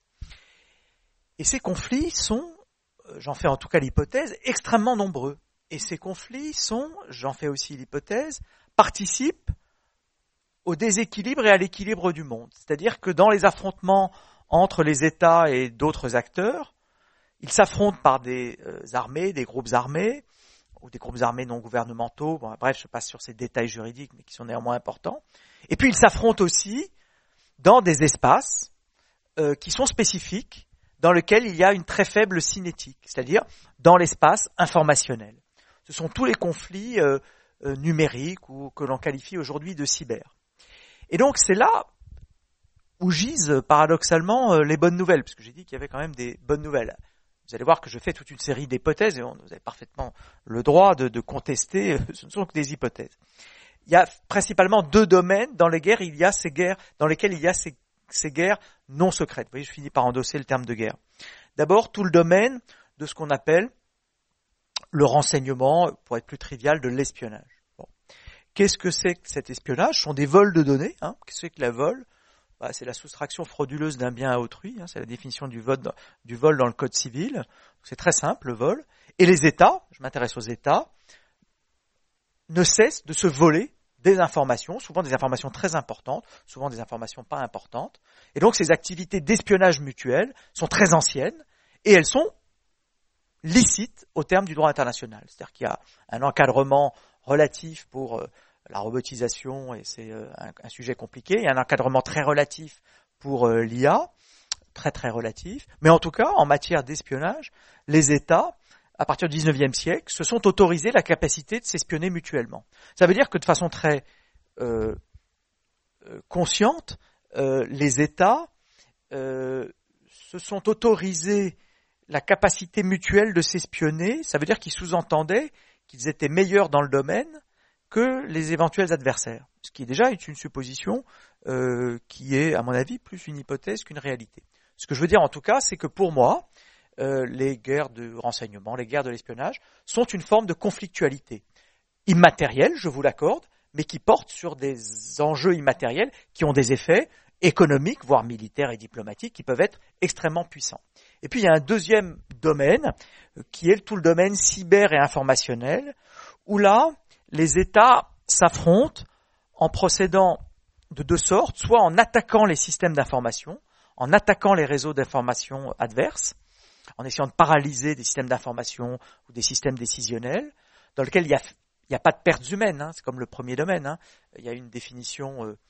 Et ces conflits sont, j'en fais en tout cas l'hypothèse, extrêmement nombreux. Et ces conflits sont, j'en fais aussi l'hypothèse, participent au déséquilibre et à l'équilibre du monde. C'est-à-dire que dans les affrontements entre les États et d'autres acteurs, ils s'affrontent par des euh, armées, des groupes armés, ou des groupes armés non gouvernementaux. Bon, bref, je passe sur ces détails juridiques, mais qui sont néanmoins importants. Et puis ils s'affrontent aussi dans des espaces euh, qui sont spécifiques, dans lesquels il y a une très faible cinétique, c'est-à-dire dans l'espace informationnel. Ce sont tous les conflits euh, euh, numériques ou que l'on qualifie aujourd'hui de cyber. Et donc c'est là où gisent paradoxalement euh, les bonnes nouvelles, parce que j'ai dit qu'il y avait quand même des bonnes nouvelles. Vous allez voir que je fais toute une série d'hypothèses, et on, vous avez parfaitement le droit de, de contester, ce ne sont que des hypothèses. Il y a principalement deux domaines dans les guerres, il y a ces guerres dans lesquelles il y a ces, ces guerres non secrètes. Vous voyez, je finis par endosser le terme de guerre. D'abord, tout le domaine de ce qu'on appelle le renseignement, pour être plus trivial, de l'espionnage. Bon. Qu'est-ce que c'est que cet espionnage ? Ce sont des vols de données. Hein. Qu'est-ce que c'est que la vol ? Bah, c'est la soustraction frauduleuse d'un bien à autrui. Hein. C'est la définition du vol, dans, du vol dans le Code civil. C'est très simple, le vol. Et les États, je m'intéresse aux États, ne cessent de se voler des informations, souvent des informations très importantes, souvent des informations pas importantes. Et donc ces activités d'espionnage mutuel sont très anciennes et elles sont licites au terme du droit international. C'est-à-dire qu'il y a un encadrement relatif pour euh, la robotisation, et c'est euh, un, un sujet compliqué. Il y a un encadrement très relatif pour euh, l'I A, très très relatif. Mais en tout cas, en matière d'espionnage, les États, à partir du dix-neuvième siècle, se sont autorisés la capacité de s'espionner mutuellement. Ça veut dire que de façon très euh, euh, consciente, euh, les États euh, se sont autorisés la capacité mutuelle de s'espionner. Ça veut dire qu'ils sous-entendaient qu'ils étaient meilleurs dans le domaine que les éventuels adversaires. Ce qui est déjà une supposition euh, qui est, à mon avis, plus une hypothèse qu'une réalité. Ce que je veux dire en tout cas, c'est que pour moi, euh, les guerres de renseignement, les guerres de l'espionnage sont une forme de conflictualité immatérielle, je vous l'accorde, mais qui porte sur des enjeux immatériels qui ont des effets économiques, voire militaires et diplomatiques, qui peuvent être extrêmement puissants. Et puis il y a un deuxième domaine, qui est tout le domaine cyber et informationnel, où là, les États s'affrontent en procédant de deux sortes, soit en attaquant les systèmes d'information, en attaquant les réseaux d'information adverses, en essayant de paralyser des systèmes d'information ou des systèmes décisionnels, dans lesquels il y a il n'y a pas de pertes humaines, hein, c'est comme le premier domaine. Hein. Il y a une définition, euh,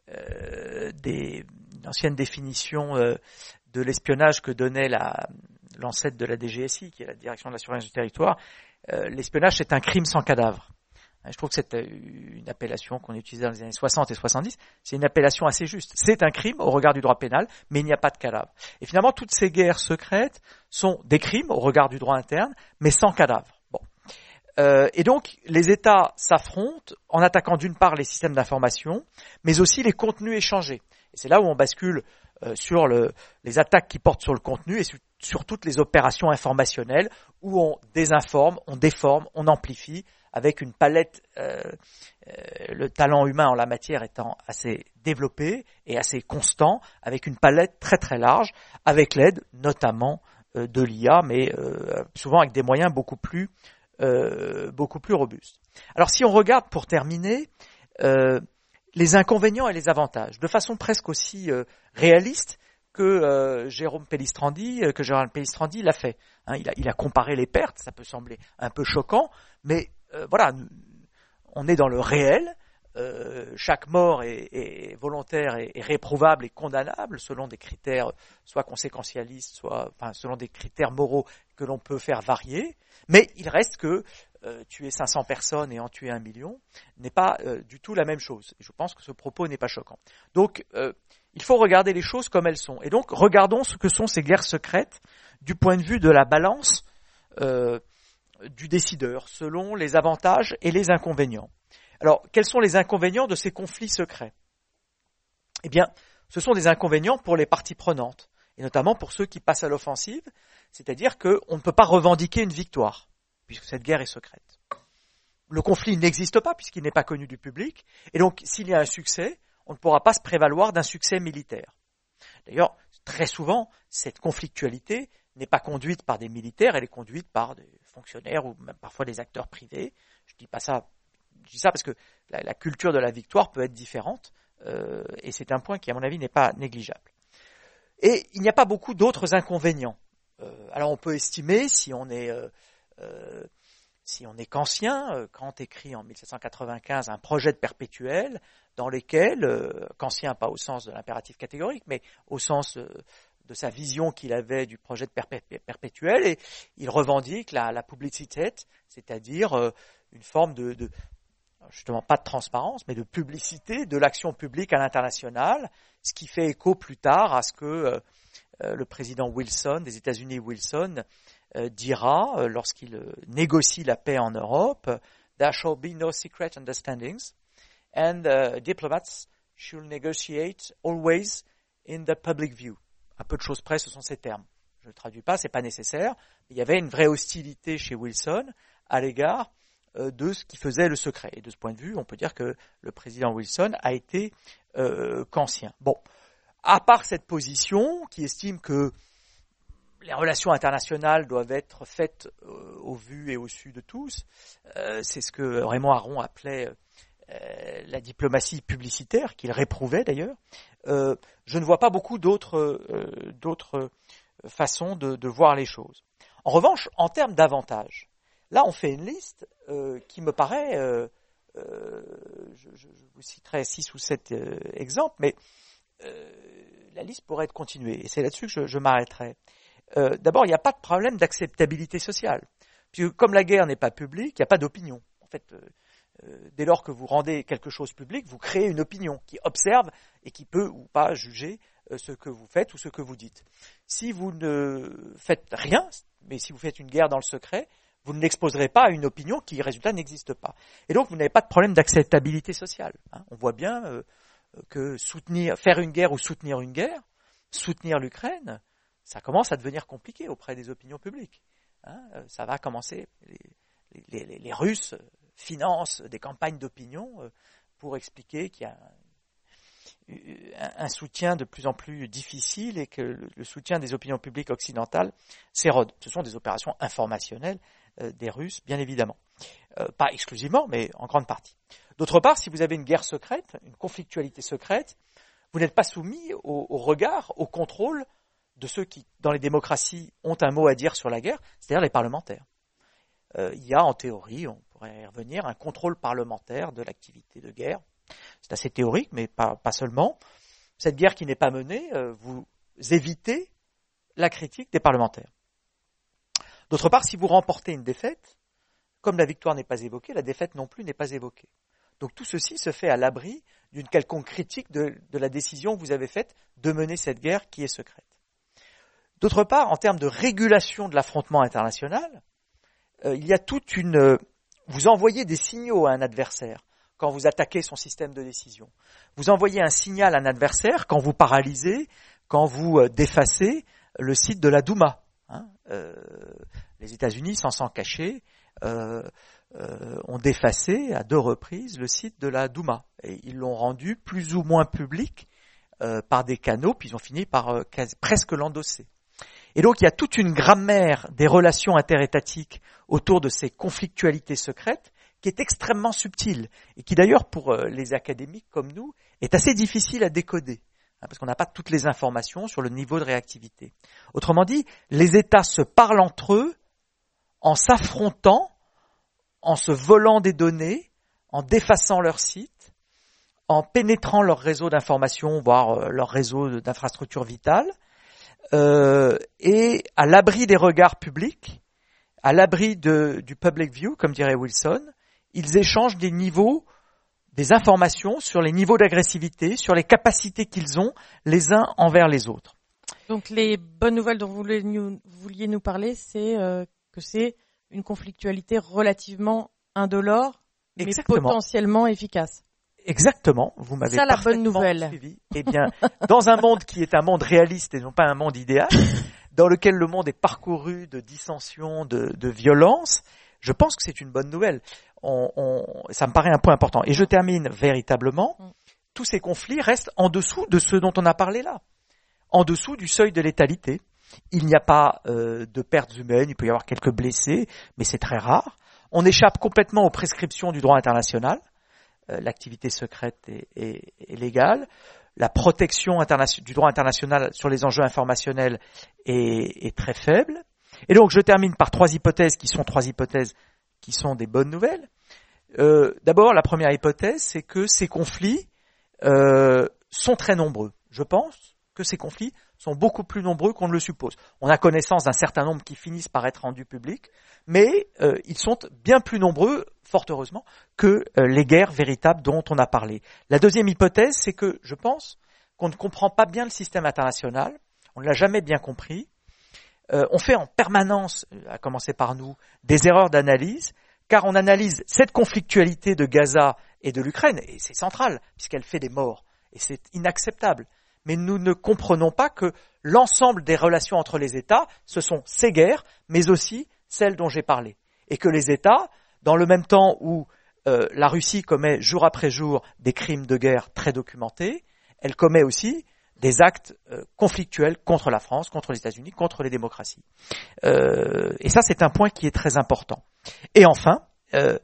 euh, des, une ancienne définition euh, de l'espionnage que donnait la, l'ancêtre de la D G S I, qui est la Direction de la Surveillance du Territoire. Euh, l'espionnage, c'est un crime sans cadavre. Je trouve que c'est une appellation qu'on utilisait dans les années soixante et soixante-dix. C'est une appellation assez juste. C'est un crime au regard du droit pénal, mais il n'y a pas de cadavre. Et finalement, toutes ces guerres secrètes sont des crimes au regard du droit interne, mais sans cadavre. Bon. Euh, et donc, les États s'affrontent en attaquant d'une part les systèmes d'information, mais aussi les contenus échangés. Et c'est là où on bascule euh, sur le, les attaques qui portent sur le contenu et sur, sur toutes les opérations informationnelles où on désinforme, on déforme, on amplifie, avec une palette, euh, euh, le talent humain en la matière étant assez développé et assez constant, avec une palette très très large, avec l'aide notamment euh, de l'I A, mais euh, souvent avec des moyens beaucoup plus, euh, beaucoup plus robustes. Alors si on regarde pour terminer euh, les inconvénients et les avantages, de façon presque aussi euh, réaliste que euh, Jérôme Pellistrandi, euh, que Jérôme Pellistrandi l'a fait. Hein, il a, il a comparé les pertes, ça peut sembler un peu choquant, mais Euh, voilà, on est dans le réel, euh, chaque mort est, est volontaire et, et réprouvable et condamnable selon des critères soit conséquentialistes, soit enfin, selon des critères moraux que l'on peut faire varier, mais il reste que euh, tuer cinq cents personnes et en tuer un million n'est pas euh, du tout la même chose. Et je pense que ce propos n'est pas choquant. Donc, euh, il faut regarder les choses comme elles sont. Et donc, regardons ce que sont ces guerres secrètes du point de vue de la balance euh, du décideur, selon les avantages et les inconvénients. Alors, quels sont les inconvénients de ces conflits secrets ? Eh bien, ce sont des inconvénients pour les parties prenantes, et notamment pour ceux qui passent à l'offensive, c'est-à-dire qu'on ne peut pas revendiquer une victoire, puisque cette guerre est secrète. Le conflit n'existe pas, puisqu'il n'est pas connu du public, et donc, s'il y a un succès, on ne pourra pas se prévaloir d'un succès militaire. D'ailleurs, très souvent, cette conflictualité n'est pas conduite par des militaires, elle est conduite par des fonctionnaires ou même parfois des acteurs privés. Je dis pas ça, je dis ça parce que la, la culture de la victoire peut être différente euh, et c'est un point qui, à mon avis, n'est pas négligeable. Et il n'y a pas beaucoup d'autres inconvénients. Euh, alors on peut estimer, si on est euh, euh, si on est kantien, euh, Kant écrit en mille sept cent quatre-vingt-quinze un projet de perpétuel dans lequel, euh, kantien pas au sens de l'impératif catégorique, mais au sens euh, de sa vision qu'il avait du projet de perpé- perpétuel, et il revendique la, la publicité, c'est-à-dire euh, une forme de, de, justement pas de transparence, mais de publicité de l'action publique à l'international, ce qui fait écho plus tard à ce que euh, euh, le président Wilson, des États-Unis Wilson, euh, dira euh, lorsqu'il euh, négocie la paix en Europe, « There shall be no secret understandings, and uh, diplomats should negotiate always in the public view ». À peu de choses près, ce sont ces termes. Je ne le traduis pas, c'est pas nécessaire. Il y avait une vraie hostilité chez Wilson à l'égard euh, de ce qui faisait le secret. Et de ce point de vue, on peut dire que le président Wilson a été euh, kantien. Bon, à part cette position qui estime que les relations internationales doivent être faites euh, au vu et au su de tous, euh, c'est ce que Raymond Aron appelait euh, la diplomatie publicitaire, qu'il réprouvait d'ailleurs. Euh, je ne vois pas beaucoup d'autres, euh, d'autres façons de, de voir les choses. En revanche, en termes d'avantages, là on fait une liste euh, qui me paraît, euh, euh, je, je, je vous citerai six ou sept euh, exemples, mais euh, la liste pourrait être continuée, et c'est là-dessus que je, je m'arrêterai. Euh, d'abord, il n'y a pas de problème d'acceptabilité sociale, puisque comme la guerre n'est pas publique, il n'y a pas d'opinion. En fait, euh, Euh, dès lors que vous rendez quelque chose public, vous créez une opinion qui observe et qui peut ou pas juger euh, ce que vous faites ou ce que vous dites. Si vous ne faites rien, mais si vous faites une guerre dans le secret, vous ne l'exposerez pas à une opinion qui, résultat, n'existe pas. Et donc, vous n'avez pas de problème d'acceptabilité sociale. Hein. On voit bien euh, que soutenir, faire une guerre ou soutenir une guerre, soutenir l'Ukraine, ça commence à devenir compliqué auprès des opinions publiques. Hein. Ça va commencer, les, les, les, les Russes finance des campagnes d'opinion pour expliquer qu'il y a un, un soutien de plus en plus difficile et que le, le soutien des opinions publiques occidentales s'érode. Ce sont des opérations informationnelles euh, des Russes, bien évidemment. Euh, pas exclusivement, mais en grande partie. D'autre part, si vous avez une guerre secrète, une conflictualité secrète, vous n'êtes pas soumis au, au regard, au contrôle de ceux qui, dans les démocraties, ont un mot à dire sur la guerre, c'est-à-dire les parlementaires. Euh, il y a en théorie, on pourrait y revenir, un contrôle parlementaire de l'activité de guerre. C'est assez théorique, mais pas, pas seulement. Cette guerre qui n'est pas menée, euh, vous évitez la critique des parlementaires. D'autre part, si vous remportez une défaite, comme la victoire n'est pas évoquée, la défaite non plus n'est pas évoquée. Donc tout ceci se fait à l'abri d'une quelconque critique de, de la décision que vous avez faite de mener cette guerre qui est secrète. D'autre part, en termes de régulation de l'affrontement international, euh, il y a toute une... Euh, vous envoyez des signaux à un adversaire quand vous attaquez son système de décision. Vous envoyez un signal à un adversaire quand vous paralysez, quand vous euh, défacez le site de la Douma. Hein. Euh, les États-Unis, sans s'en cacher, euh, euh, ont défacé à deux reprises le site de la Douma. Et ils l'ont rendu plus ou moins public euh, par des canaux, puis ils ont fini par euh, quasi, presque l'endosser. Et donc il y a toute une grammaire des relations interétatiques autour de ces conflictualités secrètes qui est extrêmement subtile et qui d'ailleurs pour euh, les académiques comme nous est assez difficile à décoder. Parce qu'on n'a pas toutes les informations sur le niveau de réactivité. Autrement dit, les États se parlent entre eux en s'affrontant, en se volant des données, en défaçant leurs sites, en pénétrant leur réseau d'information, voire leur réseau d'infrastructures vitales, euh, et à l'abri des regards publics, à l'abri de, du public view, comme dirait Wilson, ils échangent des niveaux des informations sur les niveaux d'agressivité, sur les capacités qu'ils ont les uns envers les autres. Donc les bonnes nouvelles dont vous vouliez nous, vous vouliez nous parler, c'est euh, que c'est une conflictualité relativement indolore, mais Exactement. potentiellement efficace. Exactement, vous m'avez ça, la parfaitement bonne nouvelle. suivi. Eh bien, dans un monde qui est un monde réaliste et non pas un monde idéal, dans lequel le monde est parcouru de dissensions, de, de violences, je pense que c'est une bonne nouvelle. On, on, ça me paraît un point important. Et je termine véritablement. Mm. Tous ces conflits restent en dessous de ce dont on a parlé là, en dessous du seuil de létalité. Il n'y a pas euh, de pertes humaines, il peut y avoir quelques blessés, mais c'est très rare. On échappe complètement aux prescriptions du droit international. Euh, l'activité secrète est, est, est légale. La protection interna- du droit international sur les enjeux informationnels est, est très faible. Et donc je termine par trois hypothèses qui sont trois hypothèses qui sont des bonnes nouvelles. Euh, d'abord, la première hypothèse, c'est que ces conflits euh, sont très nombreux. Je pense que ces conflits sont beaucoup plus nombreux qu'on ne le suppose. On a connaissance d'un certain nombre qui finissent par être rendus publics, mais euh, ils sont bien plus nombreux, fort heureusement, que euh, les guerres véritables dont on a parlé. La deuxième hypothèse, c'est que je pense qu'on ne comprend pas bien le système international, on ne l'a jamais bien compris. Euh, on fait en permanence, à commencer par nous, des erreurs d'analyse, car on analyse cette conflictualité de Gaza et de l'Ukraine, et c'est central, puisqu'elle fait des morts, et c'est inacceptable. Mais nous ne comprenons pas que l'ensemble des relations entre les États, ce sont ces guerres, mais aussi celles dont j'ai parlé. Et que les États, dans le même temps où euh, la Russie commet jour après jour des crimes de guerre très documentés, elle commet aussi des actes euh, conflictuels contre la France, contre les États-Unis, contre les démocraties. Euh, et ça, c'est un point qui est très important. Et enfin, euh,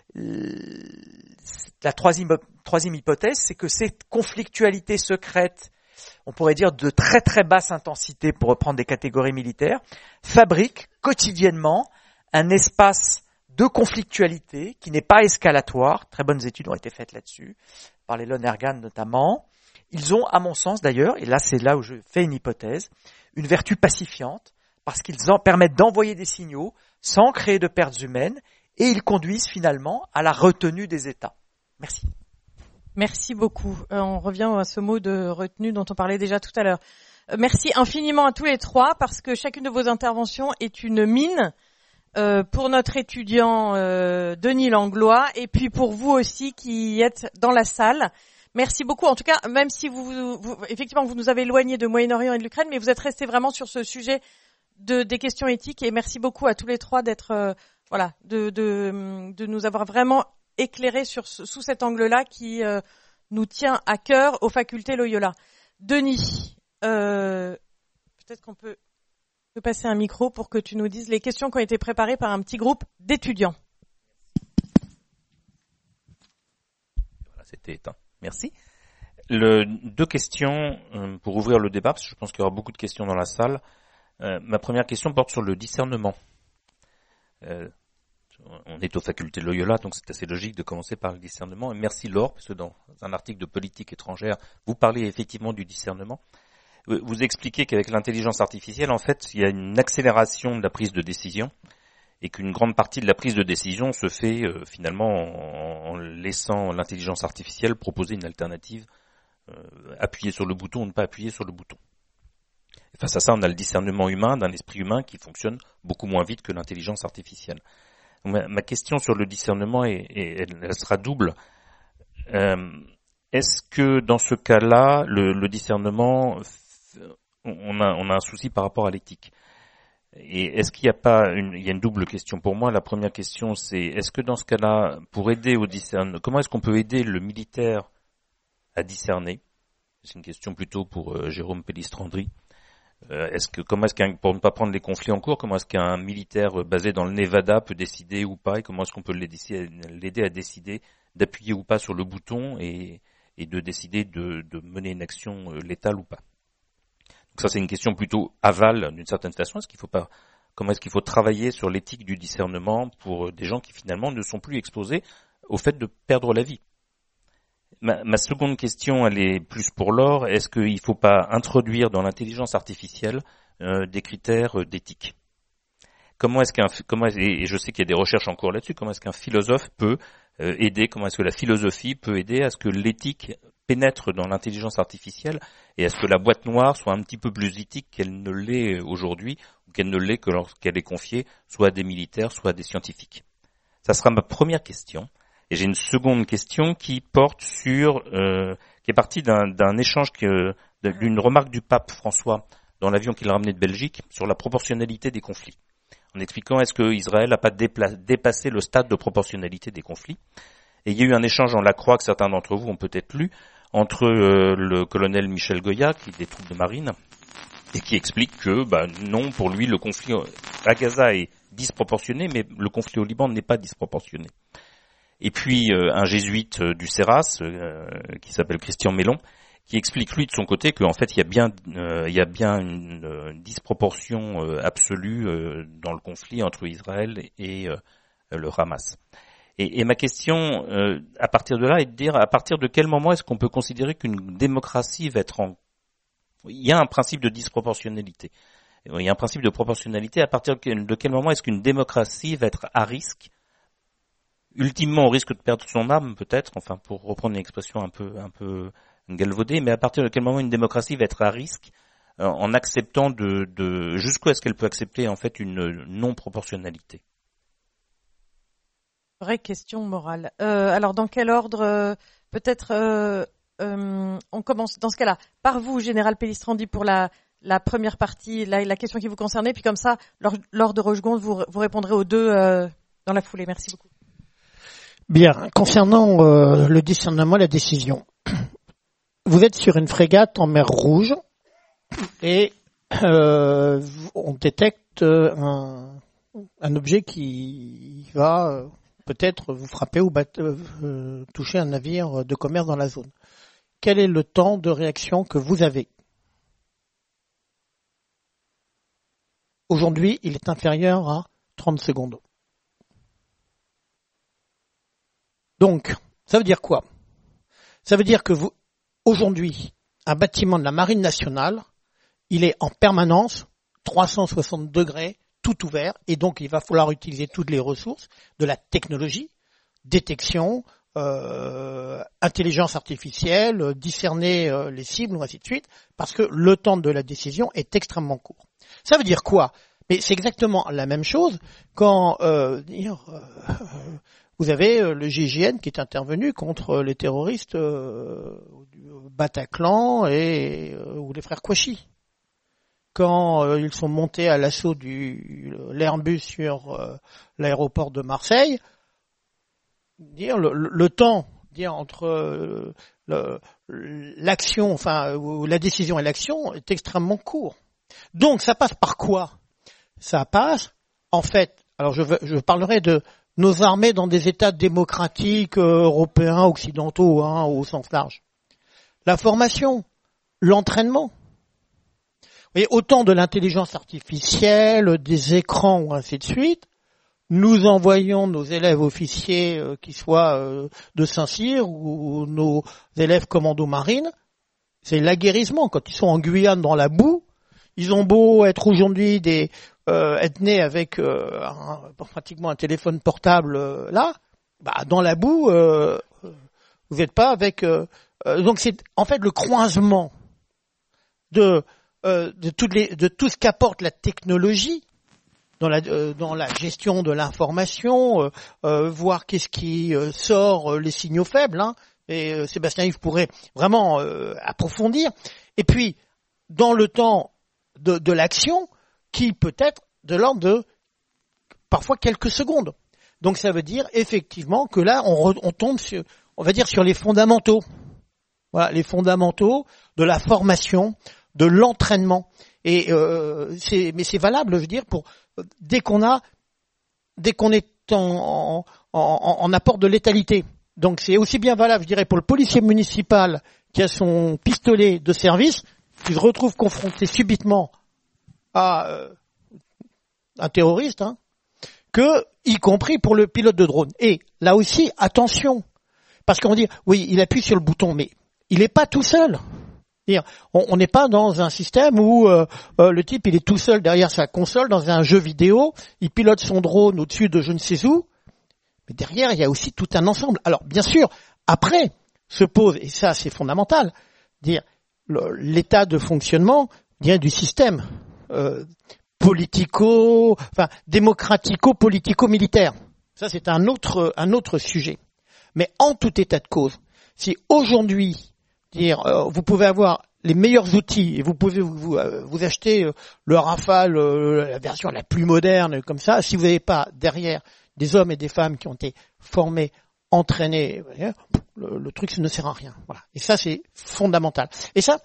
la troisième, troisième hypothèse, c'est que cette conflictualité secrète, on pourrait dire de très très basse intensité, pour reprendre des catégories militaires, fabrique quotidiennement un espace de conflictualité qui n'est pas escalatoire. Très bonnes études ont été faites là-dessus, par les Lonergan notamment. Ils ont, à mon sens d'ailleurs, et là c'est là où je fais une hypothèse, une vertu pacifiante, parce qu'ils en permettent d'envoyer des signaux sans créer de pertes humaines, et ils conduisent finalement à la retenue des États. Merci. Merci beaucoup. Euh, on revient à ce mot de retenue dont on parlait déjà tout à l'heure. Euh, merci infiniment à tous les trois, parce que chacune de vos interventions est une mine euh, pour notre étudiant euh, Denis Langlois, et puis pour vous aussi qui êtes dans la salle. Merci beaucoup. En tout cas, même si vous, vous, vous effectivement, vous nous avez éloigné de Moyen-Orient et de l'Ukraine, mais vous êtes restés vraiment sur ce sujet de, des questions éthiques. Et merci beaucoup à tous les trois d'être, euh, voilà, de, de, de nous avoir vraiment éclairés sur ce, sous cet angle-là qui euh, nous tient à cœur aux facultés Loyola. Denis, euh, peut-être qu'on peut, peut passer un micro pour que tu nous dises les questions qui ont été préparées par un petit groupe d'étudiants. Voilà, c'était éteint. Merci. Le, deux questions euh, pour ouvrir le débat, parce que je pense qu'il y aura beaucoup de questions dans la salle. Euh, ma première question porte sur le discernement. Euh, on est aux facultés de Loyola, donc c'est assez logique de commencer par le discernement. Et merci Laure, parce que dans un article de politique étrangère, vous parlez effectivement du discernement. Vous expliquez qu'avec l'intelligence artificielle, en fait, il y a une accélération de la prise de décision et qu'une grande partie de la prise de décision se fait euh, finalement en, en laissant l'intelligence artificielle proposer une alternative, euh, appuyer sur le bouton ou ne pas appuyer sur le bouton. Et face à ça, on a le discernement humain d'un esprit humain qui fonctionne beaucoup moins vite que l'intelligence artificielle. Donc, ma, ma question sur le discernement, est, est, elle, elle sera double. Euh, est-ce que dans ce cas-là, le, le discernement... On a, on a un souci par rapport à l'éthique. Et est-ce qu'il n'y a pas une, il y a une double question pour moi. La première question, c'est est-ce que dans ce cas-là, pour aider au discernement, comment est-ce qu'on peut aider le militaire à discerner? C'est une question plutôt pour euh, Jérôme Pellistrandri. Euh, est-ce que comment est-ce qu'un, pour ne pas prendre les conflits en cours, comment est-ce qu'un militaire basé dans le Nevada peut décider ou pas, et comment est-ce qu'on peut l'aider, l'aider à décider d'appuyer ou pas sur le bouton et, et de décider de, de mener une action euh, létale ou pas? Donc ça, c'est une question plutôt aval, d'une certaine façon. Est-ce qu'il faut pas, comment est-ce qu'il faut travailler sur l'éthique du discernement pour des gens qui finalement ne sont plus exposés au fait de perdre la vie? Ma, ma seconde question, elle est plus pour Laure. Est-ce qu'il ne faut pas introduire dans l'intelligence artificielle euh, des critères d'éthique? Comment est-ce qu'un, comment est, et je sais qu'il y a des recherches en cours là-dessus, comment est-ce qu'un philosophe peut euh, aider, comment est-ce que la philosophie peut aider à ce que l'éthique pénètre dans l'intelligence artificielle et à ce que la boîte noire soit un petit peu plus éthique qu'elle ne l'est aujourd'hui ou qu'elle ne l'est que lorsqu'elle est confiée soit à des militaires, soit à des scientifiques. Ça sera ma première question. Et j'ai une seconde question qui porte sur, euh, qui est partie d'un, d'un échange, que, d'une remarque du pape François dans l'avion qu'il a ramené de Belgique sur la proportionnalité des conflits. En expliquant est-ce que Israël n'a pas dépla- dépassé le stade de proportionnalité des conflits. Et il y a eu un échange en Lacroix que certains d'entre vous ont peut-être lu entre euh, le colonel Michel Goya, qui est des troupes de marine, et qui explique que bah, non, pour lui, le conflit à Gaza est disproportionné, mais le conflit au Liban n'est pas disproportionné. Et puis euh, un jésuite euh, du CERAS, euh, qui s'appelle Christian Mellon, qui explique lui de son côté qu'en fait il y a bien, euh, il y a bien une, une disproportion euh, absolue euh, dans le conflit entre Israël et euh, le Hamas. Et, et ma question, euh, à partir de là, est de dire à partir de quel moment est-ce qu'on peut considérer qu'une démocratie va être en... Il y a un principe de disproportionnalité. Il y a un principe de proportionnalité. À partir de quel moment est-ce qu'une démocratie va être à risque? Ultimement, on risque de perdre son âme, peut-être, enfin, pour reprendre une expression un peu, un peu galvaudée, mais à partir de quel moment une démocratie va être à risque euh, en acceptant de, de... Jusqu'où est-ce qu'elle peut accepter, en fait, une non-proportionnalité? Vraie question morale. Euh, alors, dans quel ordre euh, peut-être euh, euh, on commence dans ce cas-là par vous, Général Pellistrandi, pour la, la première partie, la, la question qui vous concernait, puis comme ça, lors, lors de Rochegonde, vous, vous répondrez aux deux euh, dans la foulée. Merci beaucoup. Bien, concernant euh, le discernement, la décision. Vous êtes sur une frégate en mer Rouge et euh, on détecte un, un objet qui va... Euh, peut-être vous frapper ou bat- euh, toucher un navire de commerce dans la zone. Quel est le temps de réaction que vous avez? Aujourd'hui, il est inférieur à trente secondes. Donc, ça veut dire quoi? Ça veut dire que vous, aujourd'hui, un bâtiment de la Marine nationale, il est en permanence trois cent soixante degrés tout ouvert, et donc il va falloir utiliser toutes les ressources de la technologie, détection, euh, intelligence artificielle, discerner euh, les cibles, ou ainsi de suite, parce que le temps de la décision est extrêmement court. Ça veut dire quoi? Mais c'est exactement la même chose quand euh, dire, euh, vous avez le G I G N qui est intervenu contre les terroristes euh, du Bataclan et euh, ou les frères Kouachi. Quand euh, ils sont montés à l'assaut du l'Airbus sur euh, l'aéroport de Marseille, dire le, le, le temps dire entre euh, le, l'action, enfin la décision et l'action est extrêmement court. Donc ça passe par quoi? Ça passe en fait. Alors je, veux, je parlerai de nos armées dans des États démocratiques euh, européens, occidentaux, hein, au sens large. La formation, l'entraînement. Et autant de l'intelligence artificielle, des écrans ou ainsi de suite, nous envoyons nos élèves officiers, euh, qui soient euh, de Saint-Cyr ou, ou nos élèves commando marine, c'est l'aguerrissement. Quand ils sont en Guyane dans la boue, ils ont beau être aujourd'hui des euh, être nés avec euh, un, pratiquement un téléphone portable euh, là, bah dans la boue, euh, vous n'êtes pas avec. Euh, euh, donc c'est en fait le croisement de euh, de toutes les de tout ce qu'apporte la technologie dans la euh, dans la gestion de l'information, euh, euh, voir qu'est-ce qui euh, sort euh, les signaux faibles. Hein, et euh, Sébastien Yves pourrait vraiment euh, approfondir. Et puis dans le temps de, de l'action, qui peut être de l'ordre de parfois quelques secondes. Donc ça veut dire effectivement que là on, re, on tombe sur, on va dire sur les fondamentaux. Voilà, les fondamentaux de la formation, de l'entraînement. Et euh, c'est, mais c'est valable, je veux dire, pour dès qu'on a, dès qu'on est en, en, en, en apport de létalité. Donc c'est aussi bien valable, je dirais, pour le policier municipal qui a son pistolet de service, qui se retrouve confronté subitement à euh, un terroriste, hein, que y compris pour le pilote de drone. Et là aussi, attention, parce qu'on dit, oui, il appuie sur le bouton, mais il n'est pas tout seul. On n'est pas dans un système où euh, euh, le type il est tout seul derrière sa console dans un jeu vidéo, il pilote son drone au-dessus de je ne sais où, mais derrière il y a aussi tout un ensemble. Alors bien sûr, après se pose, et ça c'est fondamental, dire le, l'état de fonctionnement dire, du système euh, politico, enfin démocratico-politico-militaire. Ça c'est un autre un autre sujet. Mais en tout état de cause, si aujourd'hui dire, euh, vous pouvez avoir les meilleurs outils et vous pouvez vous, vous, euh, vous acheter euh, le Rafale, euh, la version la plus moderne, comme ça. Si vous n'avez pas derrière des hommes et des femmes qui ont été formés, entraînés, le, le truc ne sert à rien. Voilà. Et ça, c'est fondamental. Et ça,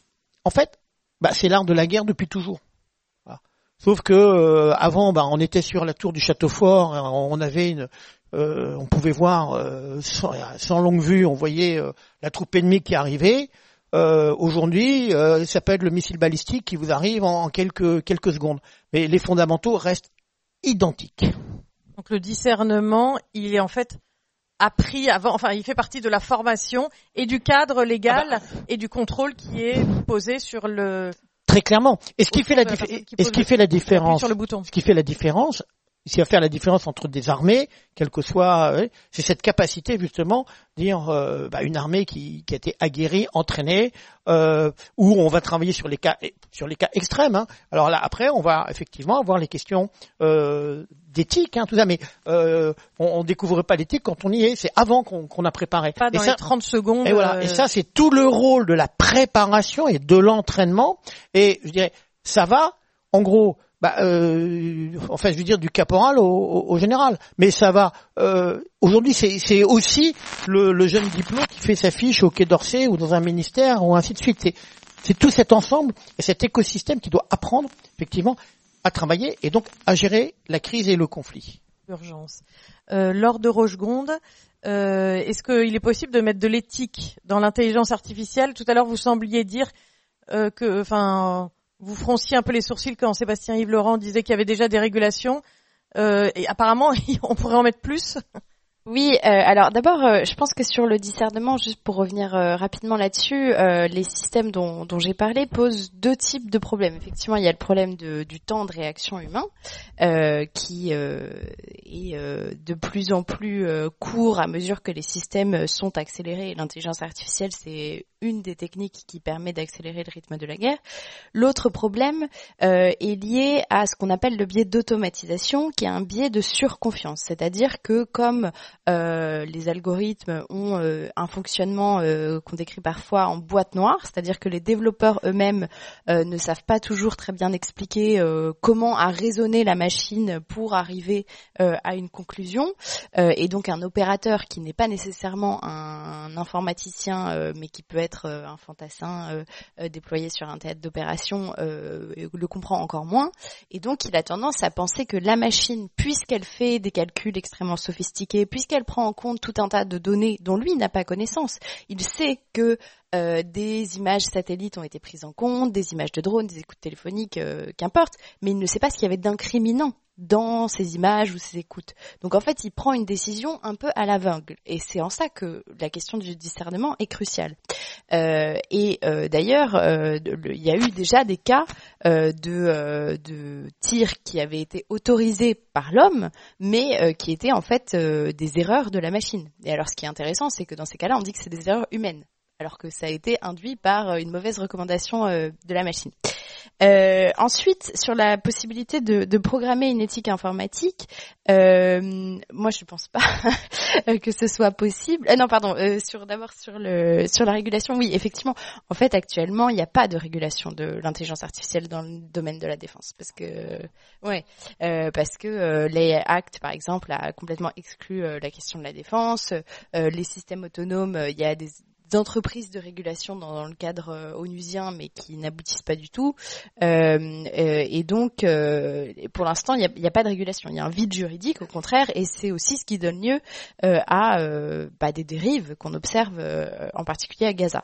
en fait, bah, c'est l'art de la guerre depuis toujours. Voilà. Sauf que euh, avant, bah, on était sur la tour du château fort, on avait une Euh, on pouvait voir euh, sans, sans longue vue, on voyait euh, la troupe ennemie qui arrivait. Euh, aujourd'hui, euh, ça peut être le missile balistique qui vous arrive en, en quelques quelques secondes. Mais les fondamentaux restent identiques. Donc le discernement, il est en fait appris avant, enfin il fait partie de la formation et du cadre légal ah bah. et du contrôle qui est posé sur le. Très clairement. Et ce qui fait la, dif- et ce qui fait la différence, sur le bouton. Ce qui fait la différence. Ce qui va faire la différence entre des armées, quelle que soit, euh, c'est cette capacité justement, dire euh, bah, une armée qui, qui a été aguerrie, entraînée, euh, où on va travailler sur les cas, sur les cas extrêmes. Hein. Alors là, après, on va effectivement avoir les questions euh, d'éthique, hein, tout ça. Mais euh, on, on découvre pas l'éthique quand on y est. C'est avant qu'on, qu'on a préparé. Pas dans et les ça, trente secondes. Et voilà. Euh... Et ça, c'est tout le rôle de la préparation et de l'entraînement. Et je dirais, ça va, en gros. Bah, euh, enfin, je veux dire du caporal au, au, au général, mais ça va. Euh, aujourd'hui, c'est, c'est aussi le, le jeune diplôme qui fait sa fiche au Quai d'Orsay ou dans un ministère ou ainsi de suite. C'est, c'est tout cet ensemble et cet écosystème qui doit apprendre effectivement à travailler et donc à gérer la crise et le conflit. Urgence. Euh, Laure de Rochegonde, euh, est-ce qu'il est possible de mettre de l'éthique dans l'intelligence artificielle ? Tout à l'heure, vous sembliez dire euh, que, enfin. Vous fronciez un peu les sourcils quand Sébastien Yves Laurent disait qu'il y avait déjà des régulations. Euh, et apparemment, on pourrait en mettre plus. Oui, euh, alors d'abord, euh, je pense que sur le discernement, juste pour revenir euh, rapidement là-dessus, euh, les systèmes dont, dont j'ai parlé posent deux types de problèmes. Effectivement, il y a le problème de, du temps de réaction humain, euh, qui euh, est euh, de plus en plus euh, court à mesure que les systèmes sont accélérés. Et l'intelligence artificielle, c'est une des techniques qui permet d'accélérer le rythme de la guerre. L'autre problème euh, est lié à ce qu'on appelle le biais d'automatisation, qui est un biais de surconfiance. C'est-à-dire que comme Euh, les algorithmes ont euh, un fonctionnement euh, qu'on décrit parfois en boîte noire, c'est-à-dire que les développeurs eux-mêmes euh, ne savent pas toujours très bien expliquer euh, comment a raisonné la machine pour arriver euh, à une conclusion, euh, et donc un opérateur qui n'est pas nécessairement un, un informaticien, euh, mais qui peut être euh, un fantassin euh, euh, déployé sur un théâtre d'opération, euh, le comprend encore moins, et donc il a tendance à penser que la machine, puisqu'elle fait des calculs extrêmement sophistiqués, puisqu'elle prend en compte tout un tas de données dont lui n'a pas connaissance. Il sait que euh, des images satellites ont été prises en compte, des images de drones, des écoutes téléphoniques, euh, qu'importe, mais il ne sait pas ce qu'il y avait d'incriminant dans ses images ou ses écoutes. Donc en fait, il prend une décision un peu à l'aveugle. Et c'est en ça que la question du discernement est cruciale. Euh, et euh, d'ailleurs, euh, il y a eu déjà des cas euh, de, euh, de tirs qui avaient été autorisés par l'homme, mais euh, qui étaient en fait euh, des erreurs de la machine. Et alors, ce qui est intéressant, c'est que dans ces cas-là, on dit que c'est des erreurs humaines, alors que ça a été induit par une mauvaise recommandation euh, de la machine. Euh, ensuite, sur la possibilité de, de programmer une éthique informatique, euh, moi je ne pense pas que ce soit possible. Euh, non, pardon. Euh, sur d'abord sur le sur la régulation, oui, effectivement. En fait, actuellement, il n'y a pas de régulation de l'intelligence artificielle dans le domaine de la défense, parce que ouais, euh, parce que euh, l'A I Act, par exemple, a complètement exclu euh, la question de la défense. Euh, les systèmes autonomes, il y a des d'entreprises de régulation dans, dans le cadre euh, onusien, mais qui n'aboutissent pas du tout. Euh, euh, et donc, euh, pour l'instant, il n'y a, a pas de régulation. Il y a un vide juridique, au contraire, et c'est aussi ce qui donne lieu euh, à euh, bah, des dérives qu'on observe, euh, en particulier à Gaza.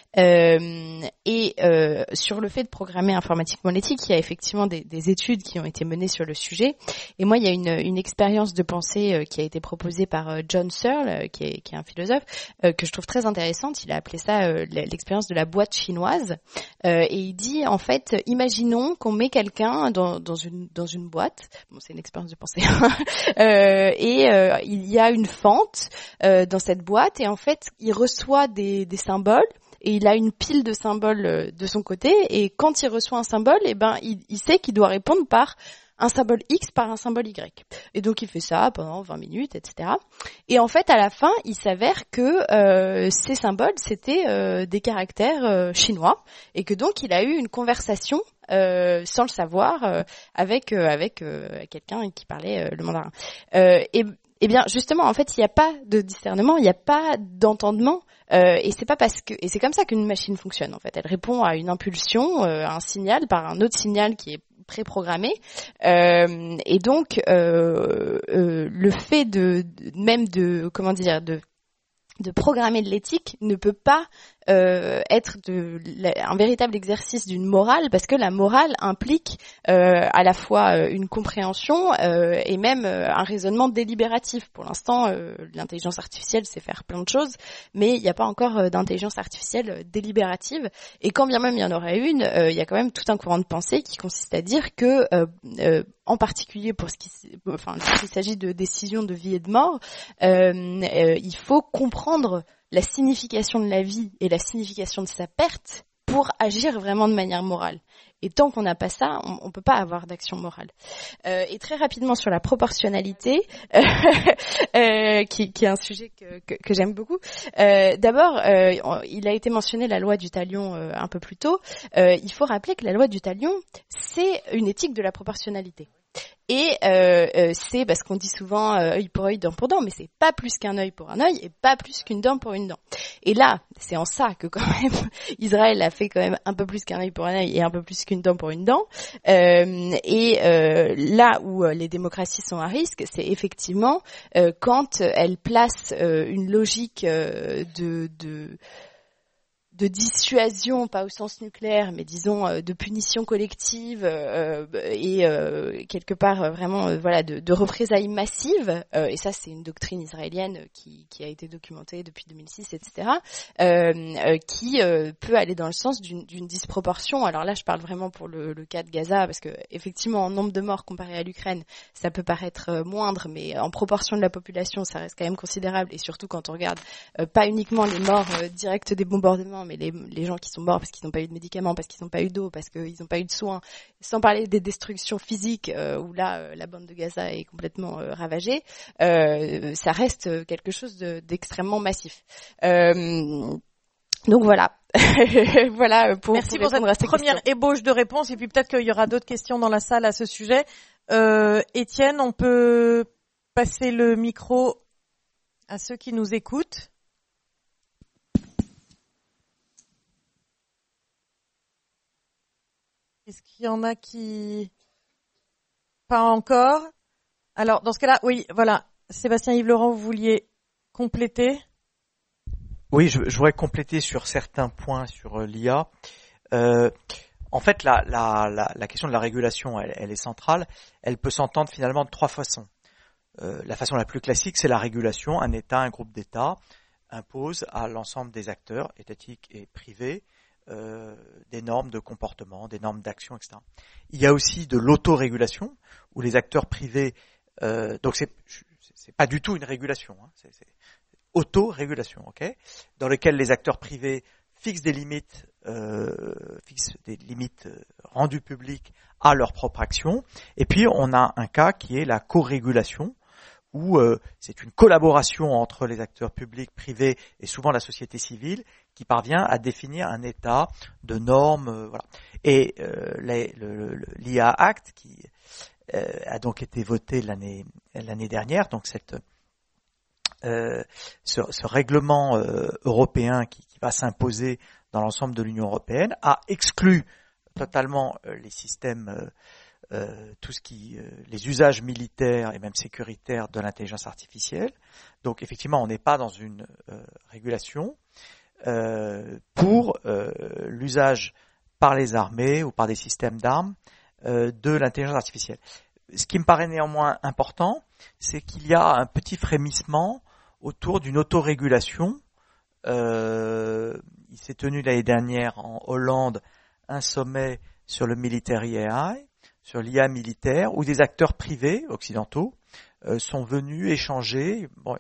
Euh, et euh, sur le fait de programmer informatiquement l'éthique, il y a effectivement des, des études qui ont été menées sur le sujet. Et moi, il y a une, une expérience de pensée euh, qui a été proposée par euh, John Searle, euh, qui, est, qui est un philosophe, euh, que je trouve très intéressante. Il a appelé ça euh, l'expérience de la boîte chinoise. Euh, et il dit, en fait, imaginons qu'on met quelqu'un dans, dans, une, dans une boîte. Bon, c'est une expérience de pensée. euh, et euh, il y a une fente euh, dans cette boîte. Et en fait, il reçoit des, des symboles. Et il a une pile de symboles de son côté, et quand il reçoit un symbole, eh ben, il, il sait qu'il doit répondre par un symbole X par un symbole Y. Et donc il fait ça pendant vingt minutes, et cetera. Et en fait, à la fin, il s'avère que euh, ces symboles, c'était euh, des caractères euh, chinois, et que donc il a eu une conversation euh, sans le savoir euh, avec euh, avec euh, quelqu'un qui parlait euh, le mandarin. Euh, et Eh bien, justement, en fait, il n'y a pas de discernement, il n'y a pas d'entendement, euh, et c'est pas parce que, et c'est comme ça qu'une machine fonctionne. En fait, elle répond à une impulsion, euh, à un signal par un autre signal qui est préprogrammé, euh, et donc euh, euh, le fait de, de même de comment dire de de programmer de l'éthique ne peut pas euh, être de, un véritable exercice d'une morale, parce que la morale implique euh, à la fois euh, une compréhension euh, et même euh, un raisonnement délibératif. Pour l'instant, euh, l'intelligence artificielle sait faire plein de choses, mais il n'y a pas encore euh, d'intelligence artificielle délibérative. Et quand bien même il y en aurait une, euh, il y a quand même tout un courant de pensée qui consiste à dire que euh, euh, en particulier pour ce qui, enfin, s'il s'agit de décisions de vie et de mort, euh, euh, il faut comprendre la signification de la vie et la signification de sa perte pour agir vraiment de manière morale. Et tant qu'on n'a pas ça, on ne peut pas avoir d'action morale. Euh, et très rapidement sur la proportionnalité, euh, euh, qui, qui est un sujet que, que, que j'aime beaucoup. Euh, d'abord, euh, il a été mentionné la loi du talion euh, un peu plus tôt. Euh, il faut rappeler que la loi du talion, c'est une éthique de la proportionnalité. Et euh, euh, c'est parce qu'on dit souvent euh, œil pour œil, dent pour dent, mais c'est pas plus qu'un œil pour un œil et pas plus qu'une dent pour une dent. Et là, c'est en ça que quand même Israël a fait quand même un peu plus qu'un œil pour un œil et un peu plus qu'une dent pour une dent. Euh, et euh, là où les démocraties sont à risque, c'est effectivement euh, quand elles placent euh, une logique euh, de, de de dissuasion, pas au sens nucléaire, mais disons euh, de punition collective euh, et euh, quelque part euh, vraiment euh, voilà de, de représailles massives. Euh, et ça, c'est une doctrine israélienne qui, qui a été documentée depuis deux mille six, et cetera. Euh, euh, qui euh, peut aller dans le sens d'une, d'une disproportion. Alors là, je parle vraiment pour le, le cas de Gaza, parce que effectivement, en nombre de morts comparé à l'Ukraine, ça peut paraître euh, moindre, mais en proportion de la population, ça reste quand même considérable. Et surtout quand on regarde euh, pas uniquement les morts euh, directes des bombardements, mais les, les gens qui sont morts parce qu'ils n'ont pas eu de médicaments, parce qu'ils n'ont pas eu d'eau, parce qu'ils n'ont pas eu de soins, sans parler des destructions physiques euh, où là euh, la bande de Gaza est complètement euh, ravagée, euh, ça reste quelque chose de, d'extrêmement massif. Euh, donc voilà. Voilà pour Merci pour, pour cette à cette première question. ébauche de réponse, et puis peut-être qu'il y aura d'autres questions dans la salle à ce sujet. Euh, Étienne, on peut passer le micro à ceux qui nous écoutent. Est-ce qu'il y en a qui... Pas encore. Alors, dans ce cas-là, oui, voilà. Sébastien Yves Laurent, vous vouliez compléter? Oui, je, je voudrais compléter sur certains points sur euh, l'I A. Euh, En fait, la, la, la, la question de la régulation, elle, elle est centrale. Elle peut s'entendre finalement de trois façons. Euh, la façon la plus classique, c'est la régulation. Un État, un groupe d'États impose à l'ensemble des acteurs étatiques et privés euh, des normes de comportement, des normes d'action, et cetera. Il y a aussi de l'autorégulation, où les acteurs privés, euh, donc c'est, c'est pas du tout une régulation, hein, c'est, c'est autorégulation, ok, dans lequel les acteurs privés fixent des limites, euh, fixent des limites rendues publiques à leur propre action. Et puis on a un cas qui est la co-régulation, où euh, c'est une collaboration entre les acteurs publics, privés et souvent la société civile qui parvient à définir un état de normes. Euh, voilà. Et euh, les, le, le, l'I A Act qui euh, a donc été voté l'année, l'année dernière, donc cette, euh, ce, ce règlement euh, européen qui, qui va s'imposer dans l'ensemble de l'Union européenne, a exclu totalement euh, les systèmes euh, Euh, tout ce qui, euh, les usages militaires et même sécuritaires de l'intelligence artificielle. Donc effectivement, on n'est pas dans une euh, régulation euh, pour euh, l'usage par les armées ou par des systèmes d'armes euh, de l'intelligence artificielle. Ce qui me paraît néanmoins important, c'est qu'il y a un petit frémissement autour d'une autorégulation. Euh, il s'est tenu l'année dernière en Hollande un sommet sur le military A I, sur l'I A militaire, où des acteurs privés occidentaux euh, sont venus échanger, bon,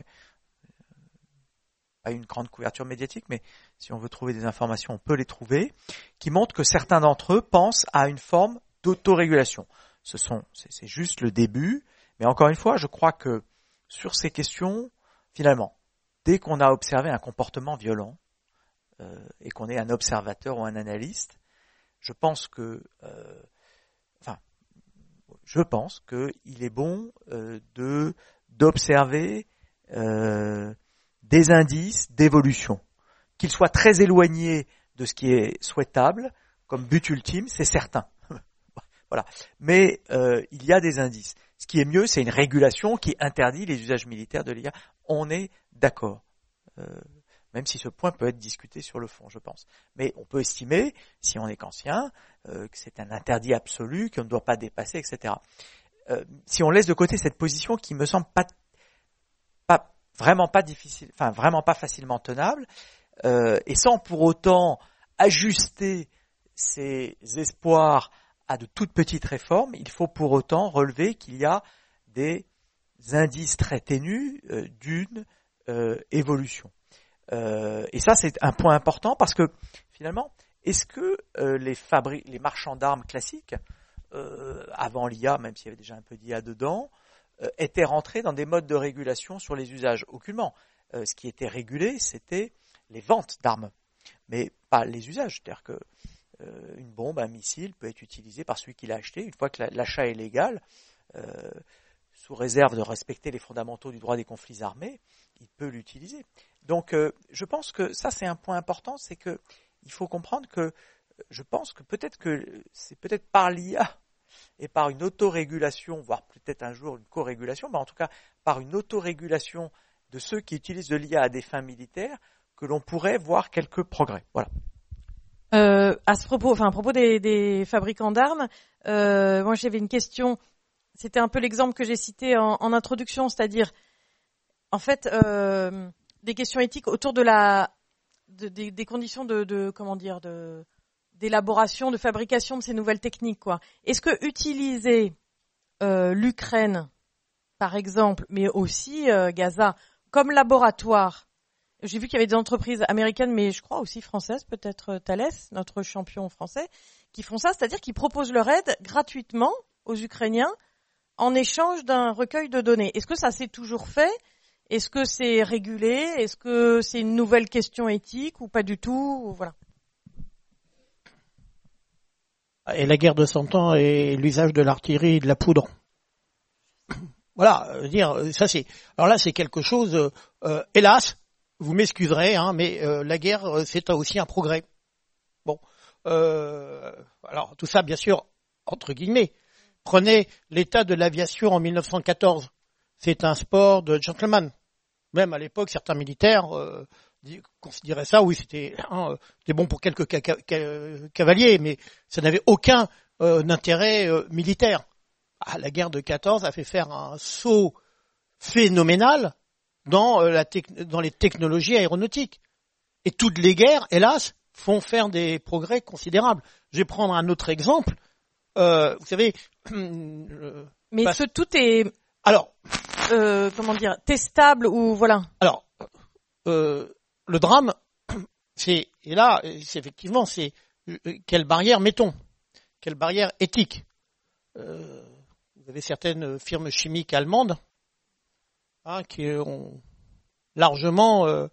pas une grande couverture médiatique, mais si on veut trouver des informations, on peut les trouver, qui montrent que certains d'entre eux pensent à une forme d'autorégulation. Ce sont, c'est, c'est juste le début, mais encore une fois, je crois que sur ces questions, finalement, dès qu'on a observé un comportement violent euh, et qu'on est un observateur ou un analyste, je pense que euh, Je pense qu'il est bon euh, de d'observer euh, des indices d'évolution, qu'ils soient très éloignés de ce qui est souhaitable comme but ultime, c'est certain. Voilà. Mais euh, il y a des indices. Ce qui est mieux, c'est une régulation qui interdit les usages militaires de l'I A. On est d'accord. Euh, même si ce point peut être discuté sur le fond, je pense. Mais on peut estimer, si on est kantien, euh, que c'est un interdit absolu, qu'on ne doit pas dépasser, et cetera. Euh, si on laisse de côté cette position qui me semble pas, pas vraiment pas difficile, enfin vraiment pas facilement tenable, euh, et sans pour autant ajuster ses espoirs à de toutes petites réformes, il faut pour autant relever qu'il y a des indices très ténus euh, d'une euh, évolution. Euh, et ça, c'est un point important parce que finalement, est-ce que euh, les, fabri- les marchands d'armes classiques, euh, avant l'I A, même s'il y avait déjà un peu d'I A dedans, euh, étaient rentrés dans des modes de régulation sur les usages? Aucunement. Euh, ce qui était régulé, c'était les ventes d'armes, mais pas les usages. C'est-à-dire que euh, une bombe, un missile peut être utilisé par celui qui l'a acheté. Une fois que la, l'achat est légal, euh, sous réserve de respecter les fondamentaux du droit des conflits armés, il peut l'utiliser. Donc, euh, je pense que ça, c'est un point important, c'est que il faut comprendre que je pense que peut-être que c'est peut-être par l'I A et par une autorégulation, voire peut-être un jour une co-régulation, mais en tout cas par une autorégulation de ceux qui utilisent de l'I A à des fins militaires, que l'on pourrait voir quelques progrès. Voilà. Euh, à ce propos, enfin à propos des, des fabricants d'armes, euh, moi j'avais une question. C'était un peu l'exemple que j'ai cité en, en introduction, c'est-à-dire en fait euh, des questions éthiques autour de la de, des, des conditions de, de comment dire de d'élaboration, de fabrication de ces nouvelles techniques, quoi. Est-ce que utiliser euh, l'Ukraine, par exemple, mais aussi euh, Gaza, comme laboratoire, j'ai vu qu'il y avait des entreprises américaines, mais je crois aussi françaises, peut-être Thales, notre champion français, qui font ça, c'est-à-dire qu'ils proposent leur aide gratuitement aux Ukrainiens en échange d'un recueil de données. Est-ce que ça s'est toujours fait? Est-ce que c'est régulé? Est-ce que c'est une nouvelle question éthique ou pas du tout? Voilà. Et la guerre de Cent Ans et l'usage de l'artillerie et de la poudre. Voilà, euh, dire ça c'est. Alors là c'est quelque chose. Euh, euh, hélas, vous m'excuserez, hein, mais euh, la guerre euh, c'est aussi un progrès. Bon, euh, alors tout ça bien sûr entre guillemets. Prenez l'état de l'aviation en mille neuf cent quatorze. C'est un sport de gentleman. Même à l'époque, certains militaires euh, considérait ça, oui, c'était, hein, c'était bon pour quelques ca- ca- ca- cavaliers, mais ça n'avait aucun euh, intérêt euh, militaire. Ah, la guerre de quatorze a fait faire un saut phénoménal dans, euh, la tec- dans les technologies aéronautiques. Et toutes les guerres, hélas, font faire des progrès considérables. Je vais prendre un autre exemple. Euh, vous savez, euh, Mais bah, ce tout est, alors, euh, comment dire, testable ou voilà. alors, euh, le drame, c'est et là, c'est effectivement, c'est euh, quelle barrière mettons, quelle barrière éthique. Euh, vous avez certaines firmes chimiques allemandes hein, qui ont largement, euh,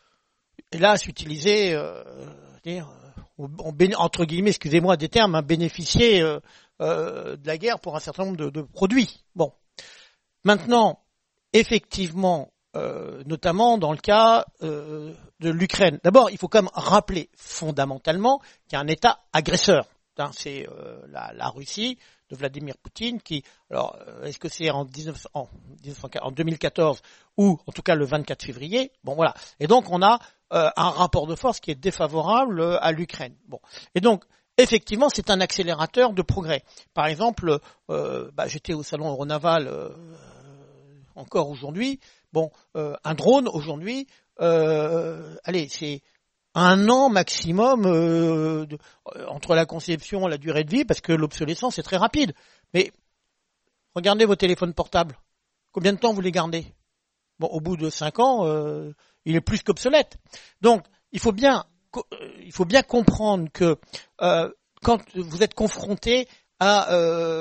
hélas, utilisé, euh, dire, euh, entre guillemets, excusez-moi des termes, hein, bénéficié euh, euh, de la guerre pour un certain nombre de, de produits. Bon, maintenant, effectivement, euh, notamment dans le cas euh, de l'Ukraine. D'abord, il faut quand même rappeler fondamentalement qu'il y a un État agresseur. Hein, c'est euh, la, la Russie de Vladimir Poutine qui, alors, euh, est-ce que c'est en, dix-neuf, en, en deux mille quatorze ou en tout cas le vingt-quatre février? Bon, voilà. Et donc, on a euh, un rapport de force qui est défavorable à l'Ukraine. Bon, et donc, effectivement, c'est un accélérateur de progrès. Par exemple, euh, bah, j'étais au salon Euronaval euh, encore aujourd'hui. Bon, euh, un drone aujourd'hui, euh, allez, c'est un an maximum euh, de, entre la conception et la durée de vie, parce que l'obsolescence est très rapide. Mais regardez vos téléphones portables. Combien de temps vous les gardez? Bon, au bout de cinq ans, euh, il est plus qu'obsolète. Donc, il faut bien, il faut bien comprendre que euh, quand vous êtes confronté à,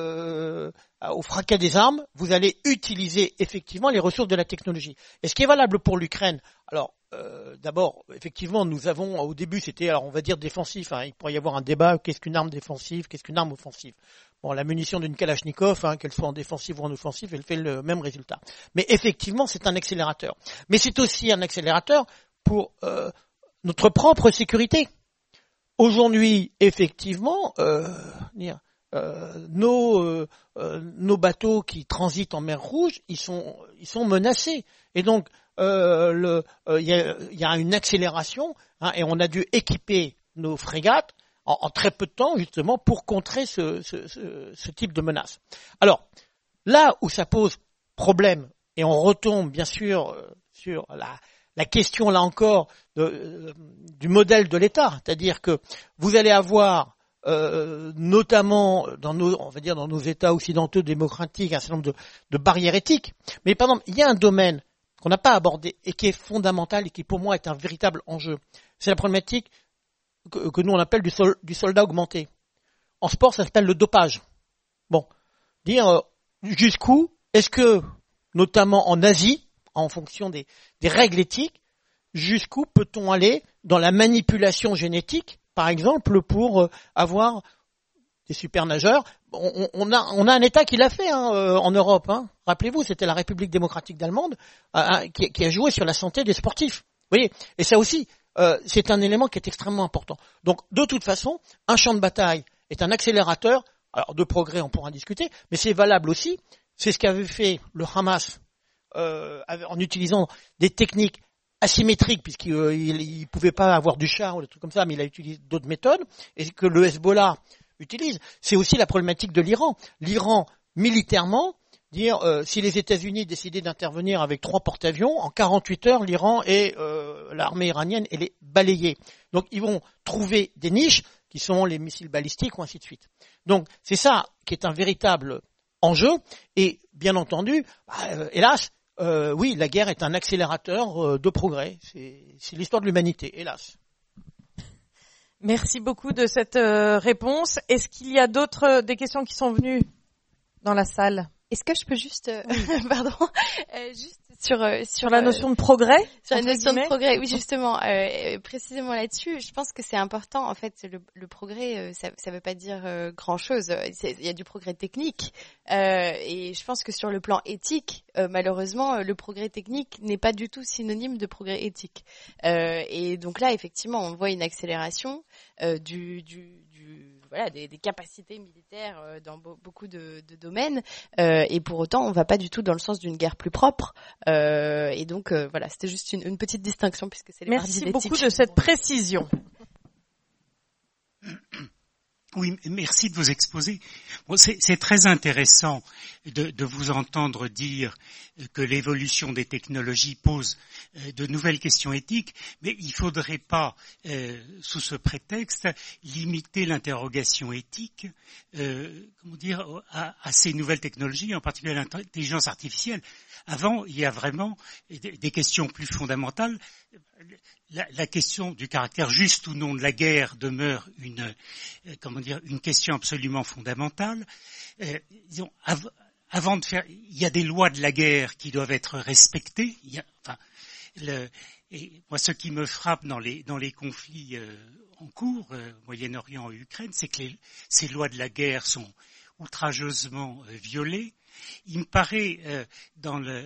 euh, au fracas des armes, vous allez utiliser effectivement les ressources de la technologie. Et ce qui est valable pour l'Ukraine, alors euh, d'abord, effectivement, nous avons au début, c'était, alors on va dire défensif. Hein, il pourrait y avoir un débat. Qu'est-ce qu'une arme défensive? Qu'est-ce qu'une arme offensive? Bon, la munition d'une Kalachnikov, hein, qu'elle soit en défensive ou en offensive, elle fait le même résultat. Mais effectivement, c'est un accélérateur. Mais c'est aussi un accélérateur pour euh, notre propre sécurité. Aujourd'hui, effectivement, euh, dire, euh, nos, euh, euh, nos bateaux qui transitent en mer Rouge, ils sont, ils sont menacés. Et donc, euh, le, euh, y a, y a une accélération, hein, et on a dû équiper nos frégates en, en très peu de temps, justement, pour contrer ce, ce, ce, ce type de menace. Alors, là où ça pose problème, et on retombe bien sûr euh, sur la, la question, là encore, de, euh, du modèle de l'État, c'est-à-dire que vous allez avoir Euh, notamment dans nos, on va dire dans nos États occidentaux démocratiques, un certain nombre de, de barrières éthiques. Mais par exemple, il y a un domaine qu'on n'a pas abordé et qui est fondamental et qui pour moi est un véritable enjeu. C'est la problématique que, que nous on appelle du, sol, du soldat augmenté. En sport, ça s'appelle le dopage. Bon, dire euh, jusqu'où est-ce que, notamment en Asie, en fonction des, des règles éthiques, jusqu'où peut-on aller dans la manipulation génétique? Par exemple, pour avoir des super nageurs, on, on, a, on a un État qui l'a fait hein, en Europe. Hein. Rappelez-vous, c'était la République démocratique d'Allemande euh, qui, qui a joué sur la santé des sportifs. Vous voyez, et ça aussi, euh, c'est un élément qui est extrêmement important. Donc, de toute façon, un champ de bataille est un accélérateur. Alors, de progrès, on pourra en discuter, mais c'est valable aussi. C'est ce qu'avait fait le Hamas euh, en utilisant des techniques asymétrique, puisqu'il euh, ne pouvait pas avoir du char ou des trucs comme ça, mais il a utilisé d'autres méthodes, et que le Hezbollah utilise. C'est aussi la problématique de l'Iran. L'Iran, militairement, dire euh, si les États-Unis décidaient d'intervenir avec trois porte-avions, en quarante-huit heures, l'Iran et euh, l'armée iranienne, elle est balayée. Donc ils vont trouver des niches qui sont les missiles balistiques ou ainsi de suite. Donc c'est ça qui est un véritable enjeu, et bien entendu, bah, euh, hélas, Euh, oui, la guerre est un accélérateur euh, de progrès. C'est, c'est l'histoire de l'humanité, hélas. Merci beaucoup de cette euh, réponse. Est-ce qu'il y a d'autres euh, des questions qui sont venues dans la salle? Est-ce que je peux juste, euh, pardon, euh, juste sur euh, sur, sur la notion de progrès, sur la notion de progrès, oui justement, euh, précisément là-dessus, je pense que c'est important. En fait, le, le progrès, euh, ça, ça veut pas dire euh, grand-chose. Il y a du progrès technique, euh, et je pense que sur le plan éthique, euh, malheureusement, le progrès technique n'est pas du tout synonyme de progrès éthique. Euh, et donc là, effectivement, on voit une accélération euh, du, du, du voilà des, des capacités militaires euh, dans bo- beaucoup de, de domaines, euh, et pour autant on va pas du tout dans le sens d'une guerre plus propre. Euh, et donc euh, voilà, c'était juste une, une petite distinction puisque c'est les Merci mardis beaucoup d'éthique. de cette précision. Oui, merci de vos exposés. Bon, c'est, c'est très intéressant de, de vous entendre dire que l'évolution des technologies pose euh, de nouvelles questions éthiques, mais il ne faudrait pas, euh, sous ce prétexte, limiter l'interrogation éthique, euh, comment dire, à, à ces nouvelles technologies, en particulier à l'intelligence artificielle. Avant, il y a vraiment des, des questions plus fondamentales. La, la question du caractère juste ou non de la guerre demeure une, euh, comment dire, une question absolument fondamentale. Euh, disons, av- avant de faire, il y a des lois de la guerre qui doivent être respectées. Il y a, enfin, le, et moi, ce qui me frappe dans les dans les conflits euh, en cours, euh, Moyen-Orient et Ukraine, c'est que les, ces lois de la guerre sont outrageusement euh, violées. Il me paraît euh, dans le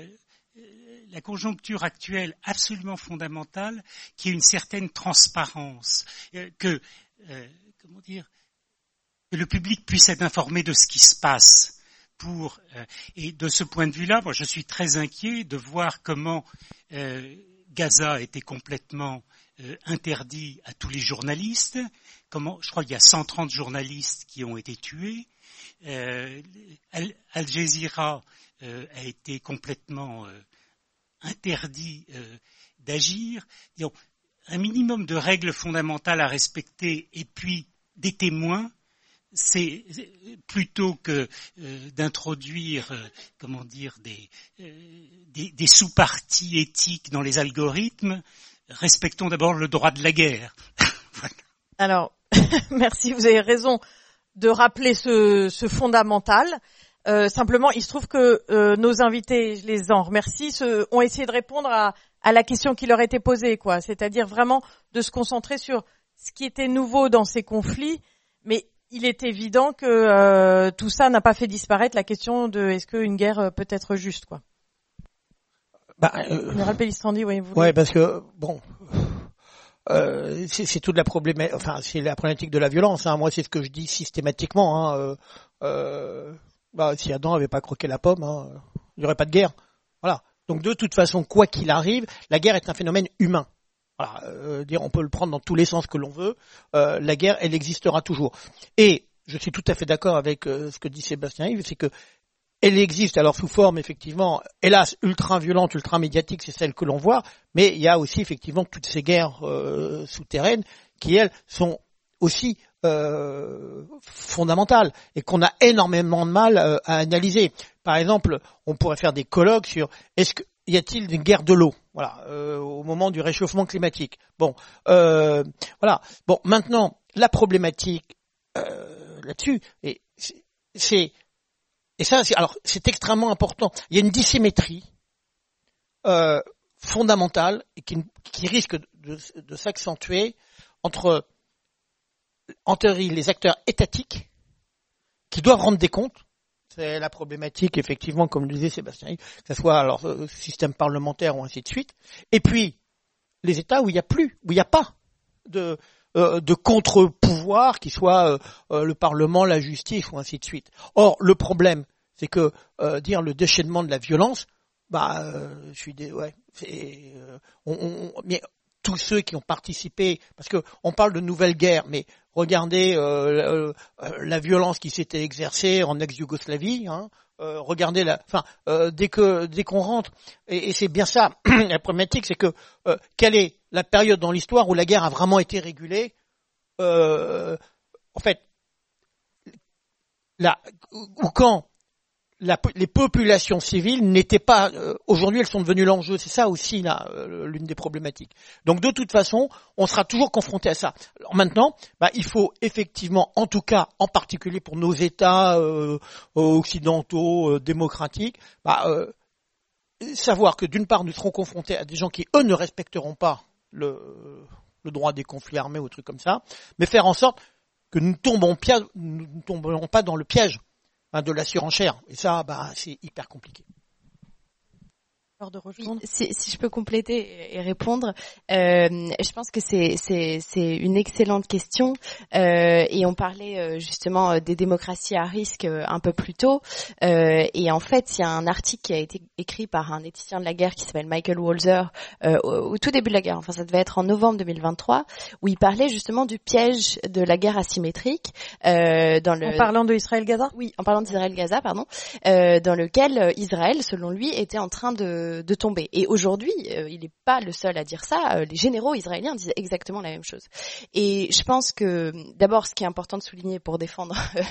la conjoncture actuelle absolument fondamentale, qui est une certaine transparence, euh, que, euh, comment dire, que le public puisse être informé de ce qui se passe. Pour, euh, et de ce point de vue-là, moi je suis très inquiet de voir comment euh, Gaza a été complètement euh, interdit à tous les journalistes. Comment, je crois qu'il y a cent trente journalistes qui ont été tués. Euh, Al, Al Jazeera euh, a été complètement euh, interdit euh, d'agir. Disons, un minimum de règles fondamentales à respecter et puis des témoins, c'est plutôt que euh, d'introduire, euh, comment dire, des, euh, des, des sous-parties éthiques dans les algorithmes. Respectons d'abord le droit de la guerre. Voilà. Alors, merci, vous avez raison de rappeler ce, ce fondamental. Euh, simplement, il se trouve que euh, nos invités, je les en remercie, se, ont essayé de répondre à, à la question qui leur était posée, quoi. C'est-à-dire vraiment de se concentrer sur ce qui était nouveau dans ces conflits, mais il est évident que euh, tout ça n'a pas fait disparaître la question de est-ce qu'une guerre peut être juste, quoi. Bah, euh, Général Pellistrandi, oui, vous. Ouais, parce que bon, euh, c'est, c'est toute la problématique, enfin c'est la problématique de la violence. Hein. Moi, c'est ce que je dis systématiquement. Hein. Euh, euh, bah, si Adam avait pas croqué la pomme, hein, il n'y aurait pas de guerre. Voilà. Donc de toute façon, quoi qu'il arrive, la guerre est un phénomène humain. Voilà, euh, dire on peut le prendre dans tous les sens que l'on veut. Euh, la guerre, elle existera toujours. Et je suis tout à fait d'accord avec euh, ce que dit Sébastien Yves, c'est que elle existe alors sous forme effectivement, hélas, ultra violente, ultra médiatique, c'est celle que l'on voit, mais il y a aussi effectivement toutes ces guerres euh, souterraines qui elles sont aussi euh, fondamentales et qu'on a énormément de mal euh, à analyser. Par exemple, on pourrait faire des colloques sur est-ce que y a-t-il une guerre de l'eau, voilà, euh, au moment du réchauffement climatique. Bon, euh, voilà. Bon, maintenant la problématique euh, là-dessus, et c'est, c'est Et ça, c'est, alors, c'est extrêmement important. Il y a une dissymétrie euh, fondamentale et qui, qui risque de, de s'accentuer entre, en théorie, les acteurs étatiques qui doivent rendre des comptes. C'est la problématique, effectivement, comme le disait Sébastien, que ce soit alors euh, système parlementaire ou ainsi de suite. Et puis les États où il n'y a plus, où il n'y a pas de euh, de contre-pouvoir qui soit euh, euh, le Parlement, la justice ou ainsi de suite. Or, le problème, c'est que euh, dire le déchaînement de la violence, bah, euh, je suis des, ouais, c'est, euh, on, on, mais tous ceux qui ont participé, parce que on parle de nouvelle guerre, mais regardez euh, euh, la violence qui s'était exercée en ex-Yougoslavie. Hein, euh, regardez la, enfin, euh, dès que dès qu'on rentre, et, et c'est bien ça la problématique, c'est que euh, quelle est la période dans l'histoire où la guerre a vraiment été régulée? euh, En fait, là, ou quand La, les populations civiles n'étaient pas. Euh, aujourd'hui, elles sont devenues l'enjeu. C'est ça aussi là, euh, l'une des problématiques. Donc, de toute façon, on sera toujours confronté à ça. Alors maintenant, bah, il faut effectivement, en tout cas, en particulier pour nos États euh, occidentaux, euh, démocratiques, bah, euh, savoir que d'une part, nous serons confrontés à des gens qui eux ne respecteront pas le, le droit des conflits armés ou trucs comme ça, mais faire en sorte que nous ne tombons, nous ne tomberons pas dans le piège de la surenchère. Et ça, bah, c'est hyper compliqué. De rejoindre. Oui, si, si je peux compléter et répondre, euh, je pense que c'est, c'est, c'est une excellente question. Euh, et on parlait euh, justement des démocraties à risque euh, un peu plus tôt. Euh, et en fait, il y a un article qui a été écrit par un éthicien de la guerre qui s'appelle Michael Walzer euh, au, au tout début de la guerre. Enfin, ça devait être en novembre deux mille vingt-trois, où il parlait justement du piège de la guerre asymétrique. Euh, dans le... En parlant de Israël-Gaza ? Oui, en parlant d'Israël-Gaza, pardon, euh, dans lequel Israël, selon lui, était en train de de tomber. Et aujourd'hui, euh, il n'est pas le seul à dire ça. Euh, les généraux israéliens disent exactement la même chose. Et je pense que, d'abord, ce qui est important de souligner pour défendre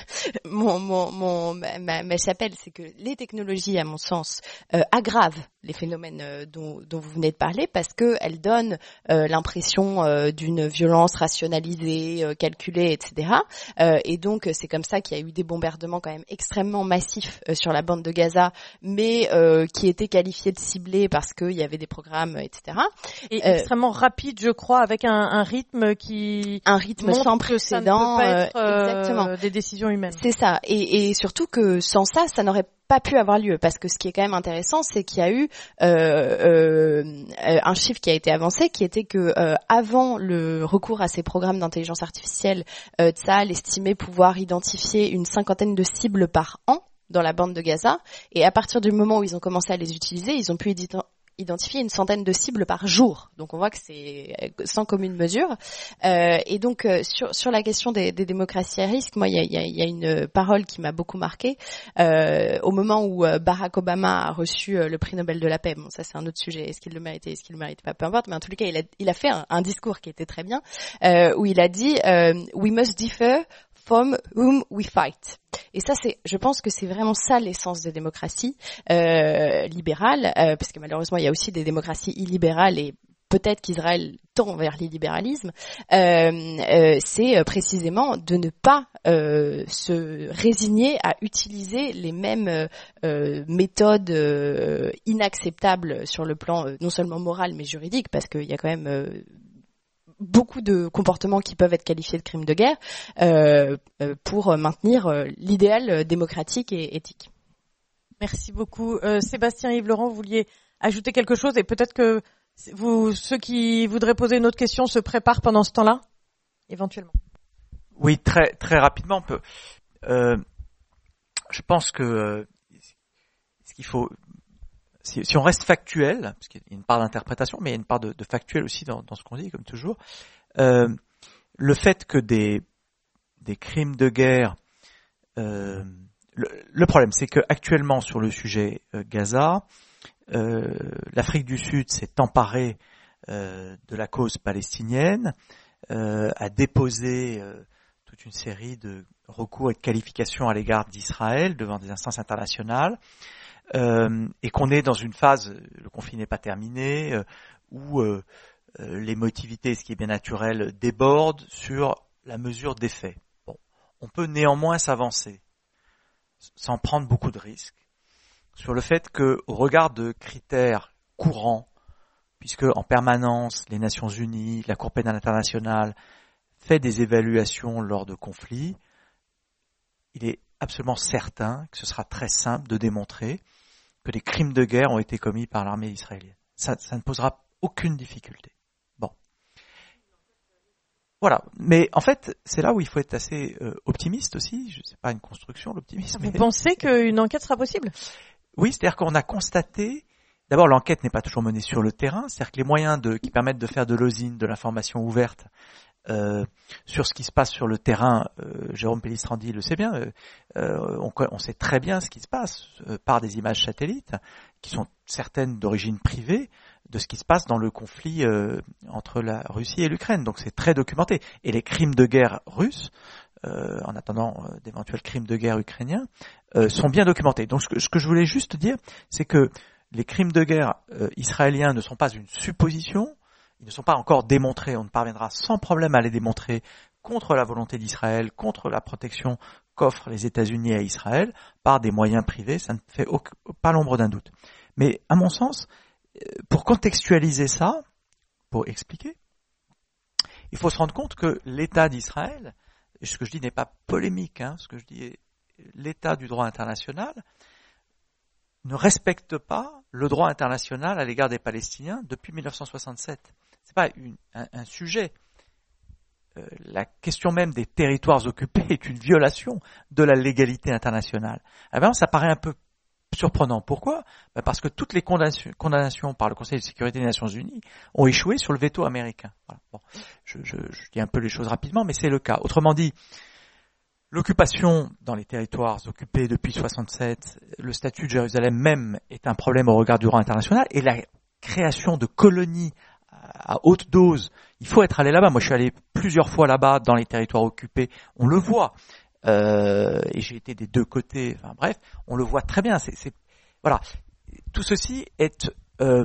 mon, mon, mon, ma, ma chapelle, c'est que les technologies, à mon sens, euh, aggravent les phénomènes euh, dont, dont vous venez de parler, parce qu'elles donnent euh, l'impression euh, d'une violence rationalisée, euh, calculée, et cetera. Euh, et donc, c'est comme ça qu'il y a eu des bombardements quand même extrêmement massifs euh, sur la bande de Gaza, mais euh, qui étaient qualifiés de ciblés parce qu'il y avait des programmes, et cetera. Et euh, extrêmement rapide, je crois, avec un, un rythme qui un rythme sans précédent, ça ne peut pas être, euh, exactement, euh, des décisions humaines. C'est ça. Et, et surtout que sans ça, ça n'aurait pas pu avoir lieu, parce que ce qui est quand même intéressant, c'est qu'il y a eu euh, euh, un chiffre qui a été avancé, qui était que euh, avant le recours à ces programmes d'intelligence artificielle, euh, Tsahal estimait pouvoir identifier une cinquantaine de cibles par an dans la bande de Gaza, et à partir du moment où ils ont commencé à les utiliser, ils ont pu éditer identifier une centaine de cibles par jour. Donc on voit que c'est sans commune mesure. Euh, et donc euh, sur sur la question des, des démocraties à risque, moi il y a, y, a, y a une parole qui m'a beaucoup marquée euh, au moment où euh, Barack Obama a reçu euh, le prix Nobel de la paix. Bon, ça c'est un autre sujet. Est-ce qu'il le méritait, est-ce qu'il le méritait pas, peu importe. Mais en tous les cas, il a il a fait un, un discours qui était très bien euh, où il a dit euh, "We must differ from whom we fight." Et ça, c'est, je pense que c'est vraiment ça l'essence des démocraties euh, libérales, euh, parce que malheureusement, il y a aussi des démocraties illibérales et peut-être qu'Israël tend vers l'illibéralisme. Euh, euh, c'est précisément de ne pas euh, se résigner à utiliser les mêmes euh, méthodes euh, inacceptables sur le plan euh, non seulement moral mais juridique, parce qu'il y a quand même euh, beaucoup de comportements qui peuvent être qualifiés de crimes de guerre euh, pour maintenir l'idéal démocratique et éthique. Merci beaucoup. Euh, Sébastien Yves Laurent, vous vouliez ajouter quelque chose, et peut-être que vous, ceux qui voudraient poser une autre question se préparent pendant ce temps-là, éventuellement. Oui, très très rapidement. On peut, euh, je pense que euh, ce qu'il faut, si, si on reste factuel, parce qu'il y a une part d'interprétation, mais il y a une part de, de factuel aussi dans, dans ce qu'on dit, comme toujours. Euh, le fait que des des crimes de guerre, euh, le, le problème, c'est que actuellement sur le sujet euh, Gaza, euh, l'Afrique du Sud s'est emparée euh, de la cause palestinienne, euh, a déposé euh, toute une série de recours et de qualifications à l'égard d'Israël devant des instances internationales. Euh, et qu'on est dans une phase, le conflit n'est pas terminé, euh, où euh, euh, l'émotivité, ce qui est bien naturel, déborde sur la mesure des faits. Bon, on peut néanmoins s'avancer, sans prendre beaucoup de risques, sur le fait que, au regard de critères courants, puisque en permanence les Nations Unies, la Cour pénale internationale fait des évaluations lors de conflits, il est absolument certain que ce sera très simple de démontrer que des crimes de guerre ont été commis par l'armée israélienne. Ça, ça ne posera aucune difficulté. Bon. Voilà. Mais en fait, c'est là où il faut être assez euh, optimiste aussi. Je sais pas une construction, l'optimisme. Vous mais... pensez qu'une enquête sera possible ? Oui, c'est-à-dire qu'on a constaté. D'abord, l'enquête n'est pas toujours menée sur le terrain. C'est-à-dire que les moyens de, qui permettent de faire de l'O S I N, de l'information ouverte, Euh, sur ce qui se passe sur le terrain, euh, Jérôme Pellistrandi le sait bien, euh, euh, on, on sait très bien ce qui se passe euh, par des images satellites, qui sont certaines d'origine privée, de ce qui se passe dans le conflit euh, entre la Russie et l'Ukraine. Donc c'est très documenté. Et les crimes de guerre russes, euh, en attendant euh, d'éventuels crimes de guerre ukrainiens, euh, sont bien documentés. Donc ce que, ce que je voulais juste dire, c'est que les crimes de guerre euh, israéliens ne sont pas une supposition. Ils ne sont pas encore démontrés, on ne parviendra sans problème à les démontrer contre la volonté d'Israël, contre la protection qu'offrent les États-Unis à Israël par des moyens privés, ça ne fait aucun, pas l'ombre d'un doute. Mais à mon sens, pour contextualiser ça, pour expliquer, il faut se rendre compte que l'État d'Israël, et ce que je dis n'est pas polémique, hein, ce que je dis est l'État du droit international, ne respectent pas le droit international à l'égard des Palestiniens depuis mille neuf cent soixante-sept. C'est pas une, un, un sujet. Euh, la question même des territoires occupés est une violation de la légalité internationale. Alors, ça paraît un peu surprenant. Pourquoi ? Ben parce que toutes les condamnations, condamnations par le Conseil de sécurité des Nations Unies ont échoué sur le veto américain. Voilà. Bon, je, je, je dis un peu les choses rapidement, mais c'est le cas. Autrement dit, l'occupation dans les territoires occupés depuis soixante-sept, le statut de Jérusalem même est un problème au regard du droit international, et la création de colonies à haute dose, il faut être allé là-bas. Moi, je suis allé plusieurs fois là-bas dans les territoires occupés. On le voit. Euh, et j'ai été des deux côtés. Enfin bref, on le voit très bien. C'est, c'est voilà. Tout ceci est euh,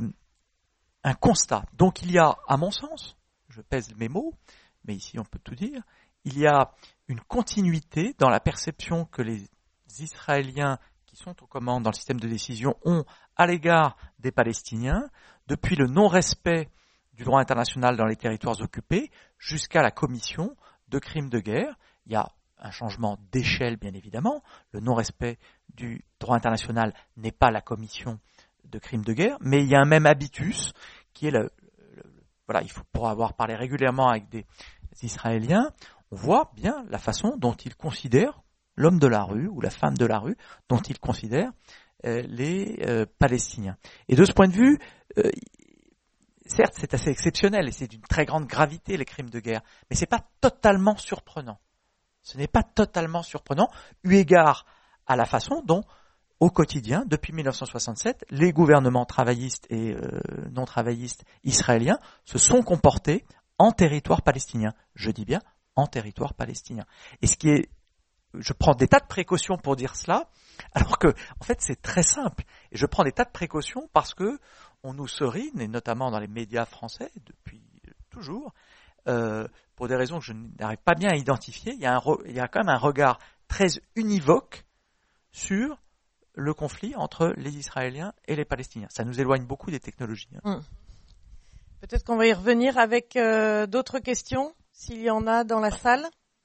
un constat. Donc il y a, à mon sens, je pèse mes mots, mais ici on peut tout dire, il y a une continuité dans la perception que les Israéliens qui sont aux commandes dans le système de décision ont à l'égard des Palestiniens, depuis le non-respect du droit international dans les territoires occupés jusqu'à la commission de crimes de guerre. Il y a un changement d'échelle, bien évidemment. Le non-respect du droit international n'est pas la commission de crimes de guerre, mais il y a un même habitus qui est le, le, le voilà, il faut pour avoir parlé régulièrement avec des, des Israéliens, on voit bien la façon dont ils considèrent l'homme de la rue ou la femme de la rue, dont ils considèrent euh, les euh, Palestiniens. Et de ce point de vue, euh, certes, c'est assez exceptionnel et c'est d'une très grande gravité les crimes de guerre, mais c'est pas totalement surprenant. Ce n'est pas totalement surprenant, eu égard à la façon dont, au quotidien, depuis mille neuf cent soixante-sept, les gouvernements travaillistes et euh, non travaillistes israéliens se sont comportés en territoire palestinien. Je dis bien en territoire palestinien. Et ce qui est, je prends des tas de précautions pour dire cela, alors que, en fait, c'est très simple. Et je prends des tas de précautions parce que on nous serine, et notamment dans les médias français depuis toujours, euh, pour des raisons que je n'arrive pas bien à identifier, il y a, un re, il y a quand même un regard très univoque sur le conflit entre les Israéliens et les Palestiniens. Ça nous éloigne beaucoup des technologies. Hein. Hum. Peut-être qu'on va y revenir avec euh, d'autres questions, s'il y en a dans la salle.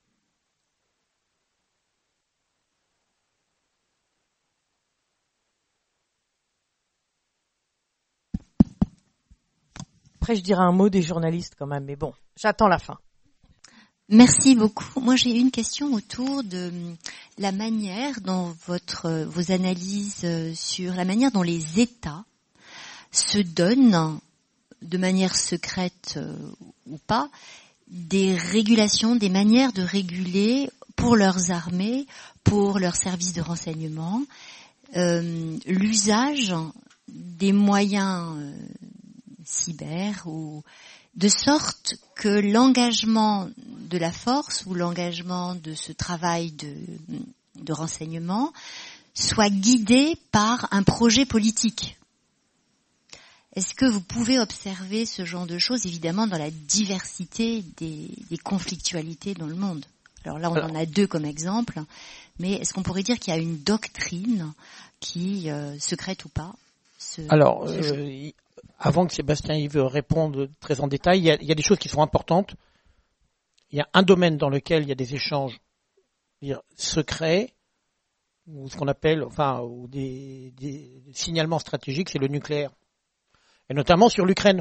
Après, je dirai un mot des journalistes quand même, mais bon, j'attends la fin. Merci beaucoup. Moi, j'ai une question autour de la manière dont votre, vos analyses sur la manière dont les États se donnent, de manière secrète ou pas, des régulations, des manières de réguler pour leurs armées, pour leurs services de renseignement, euh, l'usage des moyens euh, cyber ou de sorte que l'engagement de la force ou l'engagement de ce travail de, de renseignement soit guidé par un projet politique. Est-ce que vous pouvez observer ce genre de choses, évidemment, dans la diversité des, des conflictualités dans le monde ? Alors là, on Alors, en a deux comme exemple, mais est-ce qu'on pourrait dire qu'il y a une doctrine qui, euh, secrète ou pas, se, Alors, se euh, avant que Sébastien Yves réponde très en détail, il y, a, il y a des choses qui sont importantes. Il y a un domaine dans lequel il y a des échanges dire, secrets, ou ce qu'on appelle, enfin, ou des, des signalements stratégiques, c'est le nucléaire. Et notamment sur l'Ukraine.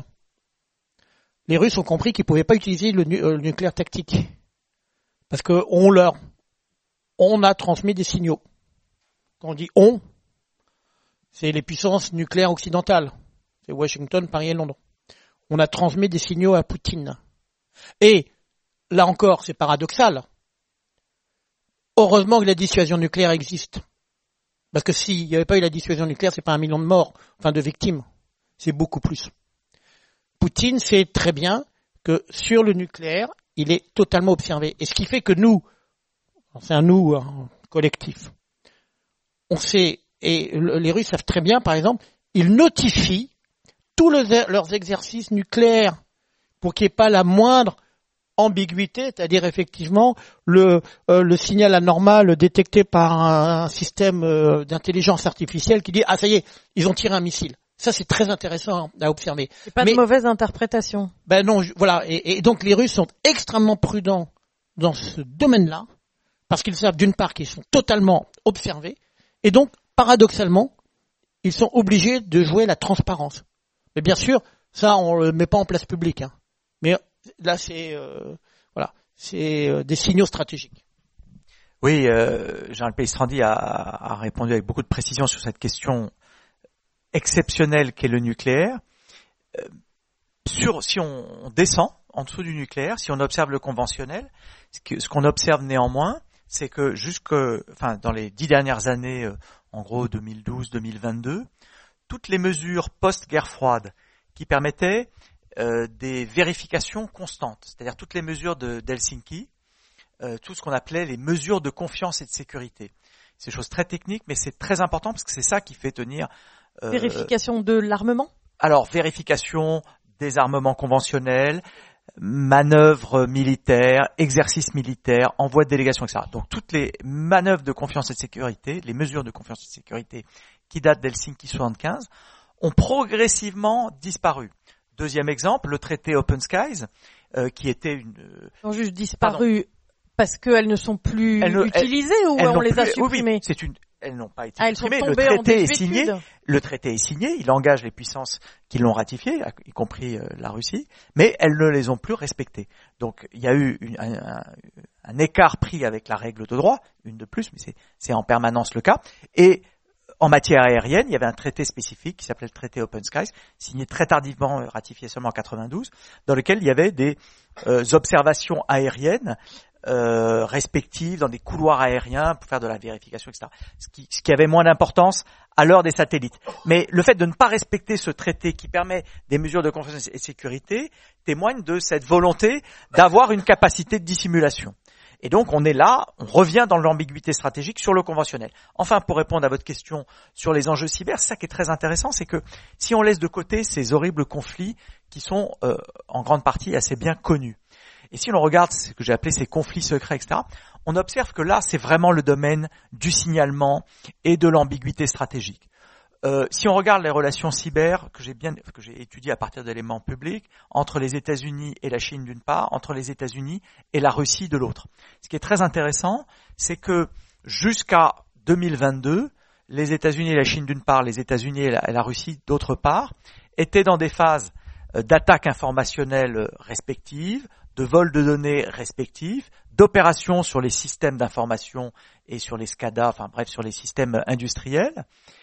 Les Russes ont compris qu'ils ne pouvaient pas utiliser le, nu- le nucléaire tactique. Parce qu'on leur, on a transmis des signaux. Quand on dit on, c'est les puissances nucléaires occidentales. C'est Washington, Paris et Londres. On a transmis des signaux à Poutine. Et, là encore, c'est paradoxal. Heureusement que la dissuasion nucléaire existe. Parce que s'il n'y avait pas eu la dissuasion nucléaire, c'est pas un million de morts, enfin de victimes. C'est beaucoup plus. Poutine sait très bien que sur le nucléaire, il est totalement observé. Et ce qui fait que nous, c'est un nous un collectif, on sait, et les Russes savent très bien, par exemple, ils notifient tous les, leurs exercices nucléaires pour qu'il n'y ait pas la moindre ambiguïté, c'est-à-dire effectivement le, euh, le signal anormal détecté par un, un système euh, d'intelligence artificielle qui dit « Ah, ça y est, ils ont tiré un missile ». Ça, c'est très intéressant à observer. C'est pas Mais, de mauvaise interprétation. Ben non, je, voilà. Et, et donc, les Russes sont extrêmement prudents dans ce domaine-là, parce qu'ils savent d'une part qu'ils sont totalement observés, et donc, paradoxalement, ils sont obligés de jouer la transparence. Mais bien sûr, ça, on le met pas en place publique. Hein. Mais là, c'est euh, voilà, c'est euh, des signaux stratégiques. Oui, euh, Jean-Luc Pellistrandi a, a répondu avec beaucoup de précision sur cette question exceptionnelle qu'est le nucléaire. Euh, sur, si on, on descend en dessous du nucléaire, si on observe le conventionnel, ce, que, ce qu'on observe néanmoins, c'est que jusque, enfin, dans les dix dernières années, euh, en gros deux mille douze deux mille vingt-deux, toutes les mesures post-guerre froide qui permettaient euh, des vérifications constantes, c'est-à-dire toutes les mesures de, d'Helsinki, euh, tout ce qu'on appelait les mesures de confiance et de sécurité. C'est des choses très techniques, mais c'est très important parce que c'est ça qui fait tenir... Euh, vérification de l'armement ? Alors, vérification des armements conventionnels, manœuvres militaires, exercices militaires, envoi de délégations, et cetera. Donc toutes les manœuvres de confiance et de sécurité, les mesures de confiance et de sécurité qui datent d'Helsinki soixante-quinze, ont progressivement disparu. Deuxième exemple, le traité Open Skies, euh, qui était une... Euh, Ils ont juste disparu pardon. Parce qu'elles ne sont plus elles ne, utilisées elles, ou elles on les plus, a supprimées oui, oui, c'est une... Elles n'ont pas été ah, supprimées. Le traité est signé. Le traité est signé. Il engage les puissances qui l'ont ratifié, y compris euh, la Russie, mais elles ne les ont plus respectées. Donc il y a eu une, un, un, un écart pris avec la règle de droit, une de plus, mais c'est, c'est en permanence le cas. Et en matière aérienne, il y avait un traité spécifique qui s'appelait le traité Open Skies, signé très tardivement, ratifié seulement en quatre-vingt-douze, dans lequel il y avait des euh, observations aériennes Euh, respectives dans des couloirs aériens pour faire de la vérification, et cetera. Ce qui, ce qui avait moins d'importance à l'heure des satellites. Mais le fait de ne pas respecter ce traité qui permet des mesures de confiance et de sécurité témoigne de cette volonté d'avoir une capacité de dissimulation. Et donc on est là, on revient dans l'ambiguïté stratégique sur le conventionnel. Enfin, pour répondre à votre question sur les enjeux cyber, c'est ça qui est très intéressant, c'est que si on laisse de côté ces horribles conflits qui sont euh, en grande partie assez bien connus, et si l'on regarde ce que j'ai appelé ces conflits secrets, et cetera, on observe que là, c'est vraiment le domaine du signalement et de l'ambiguïté stratégique. Euh, si on regarde les relations cyber que j'ai bien, que j'ai étudiées à partir d'éléments publics, entre les États-Unis et la Chine d'une part, entre les États-Unis et la Russie de l'autre. Ce qui est très intéressant, c'est que jusqu'à deux mille vingt-deux, les États-Unis et la Chine d'une part, les États-Unis et la, et la Russie d'autre part, étaient dans des phases d'attaques informationnelles respectives, de vol de données respectifs, d'opérations sur les systèmes d'information et sur les SCADA, enfin bref, sur les systèmes industriels.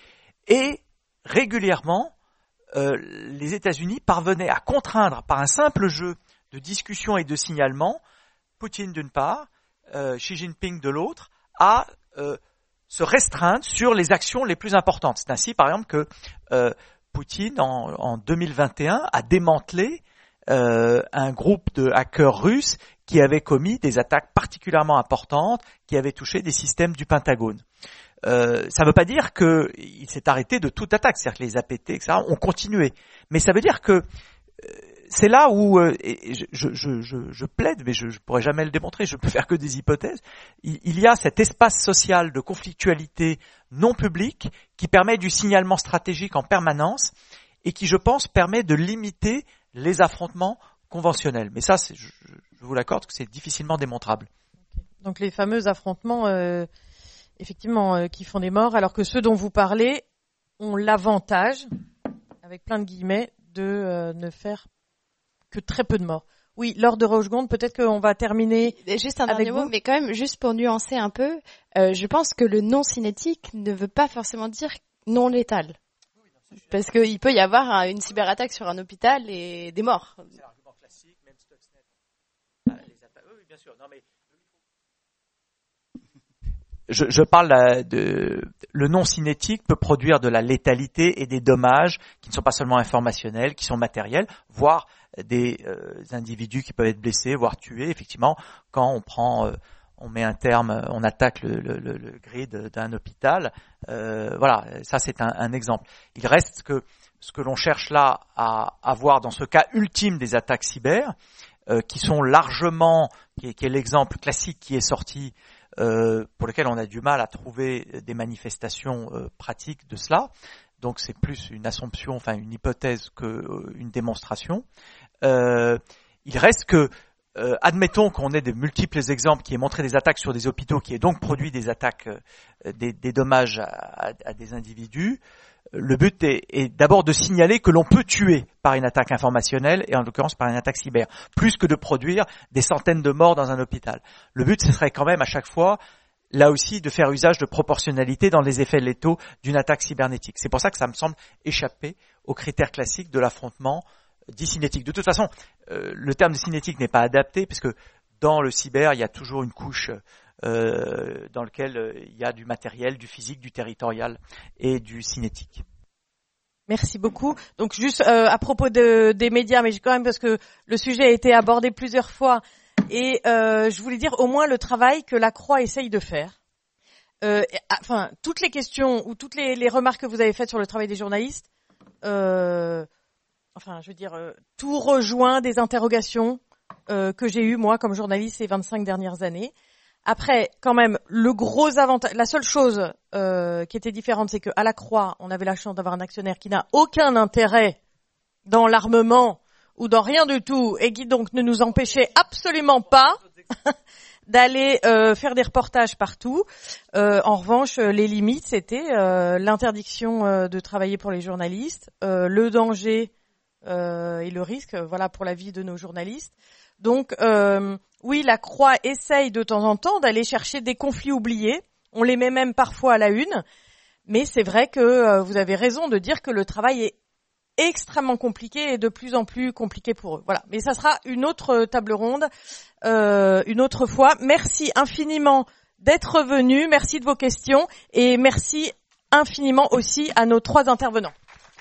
Et régulièrement, euh, les États-Unis parvenaient à contraindre par un simple jeu de discussion et de signalement, Poutine d'une part, euh, Xi Jinping de l'autre, à euh, se restreindre sur les actions les plus importantes. C'est ainsi, par exemple, que euh, Poutine, en, en deux mille vingt et un, a démantelé Euh, un groupe de hackers russes qui avaient commis des attaques particulièrement importantes, qui avaient touché des systèmes du Pentagone. Euh, ça ne veut pas dire qu'il s'est arrêté de toute attaque, c'est-à-dire que les A P T, et cetera, ont continué. Mais ça veut dire que euh, c'est là où, euh, et je, je, je, je plaide, mais je ne pourrai jamais le démontrer, je ne peux faire que des hypothèses, il, il y a cet espace social de conflictualité non publique qui permet du signalement stratégique en permanence et qui, je pense, permet de limiter les affrontements conventionnels. Mais ça, c'est, je, je vous l'accorde que c'est difficilement démontrable. Donc les fameux affrontements, euh, effectivement, euh, qui font des morts, alors que ceux dont vous parlez ont l'avantage, avec plein de guillemets, de euh, ne faire que très peu de morts. Oui, Laure de Rochegonde, peut-être qu'on va terminer juste un avec dernier vous. mot, mais quand même, juste pour nuancer un peu, euh, je pense que le non cinétique ne veut pas forcément dire non létal. Parce qu'il peut y avoir un, une cyberattaque sur un hôpital et des morts. C'est l'argument classique, même Stuxnet. Ah, les attaques. Oui, bien sûr. Non, mais je, je parle de le non cinétique peut produire de la létalité et des dommages qui ne sont pas seulement informationnels, qui sont matériels, voire des euh, individus qui peuvent être blessés, voire tués. Effectivement, quand on prend euh, on met un terme, on attaque le, le, le, le grid d'un hôpital. Euh, voilà, ça c'est un, un exemple. Il reste que ce que l'on cherche là à avoir dans ce cas ultime des attaques cyber, euh, qui sont largement, qui est, qui est l'exemple classique qui est sorti, euh, pour lequel on a du mal à trouver des manifestations euh, pratiques de cela. Donc c'est plus une assumption, enfin une hypothèse que euh, une démonstration. Euh, il reste que euh, admettons qu'on ait de multiples exemples qui aient montré des attaques sur des hôpitaux, qui aient donc produit des attaques, euh, des, des dommages à, à, à des individus. Le but est, est d'abord de signaler que l'on peut tuer par une attaque informationnelle, et en l'occurrence par une attaque cyber, plus que de produire des centaines de morts dans un hôpital. Le but, ce serait quand même à chaque fois, là aussi, de faire usage de proportionnalité dans les effets létaux d'une attaque cybernétique. C'est pour ça que ça me semble échapper aux critères classiques de l'affrontement dit cinétique. De toute façon, euh, le terme de cinétique n'est pas adapté, parce que dans le cyber, il y a toujours une couche Euh, dans lequel euh, il y a du matériel, du physique, du territorial et du cinétique. Merci beaucoup. Donc juste euh, à propos de, des médias, mais quand même parce que le sujet a été abordé plusieurs fois, et euh, je voulais dire au moins le travail que la Croix essaye de faire. Euh, enfin, toutes les questions ou toutes les, les remarques que vous avez faites sur le travail des journalistes, euh, enfin, je veux dire, euh, tout rejoint des interrogations euh, que j'ai eues moi comme journaliste ces vingt-cinq dernières années. Après, quand même, le gros avantage, la seule chose euh, qui était différente, c'est qu'à la Croix, on avait la chance d'avoir un actionnaire qui n'a aucun intérêt dans l'armement ou dans rien du tout, et qui donc ne nous empêchait absolument pas d'aller euh, faire des reportages partout. Euh, en revanche, les limites, c'était euh, l'interdiction euh, de travailler pour les journalistes, euh, le danger euh, et le risque, voilà, pour la vie de nos journalistes. Donc, euh, oui, la Croix essaye de temps en temps d'aller chercher des conflits oubliés. On les met même parfois à la une. Mais c'est vrai que euh, vous avez raison de dire que le travail est extrêmement compliqué et de plus en plus compliqué pour eux. Voilà. Mais ça sera une autre table ronde, euh, une autre fois. Merci infiniment d'être venus. Merci de vos questions. Et merci infiniment aussi à nos trois intervenants.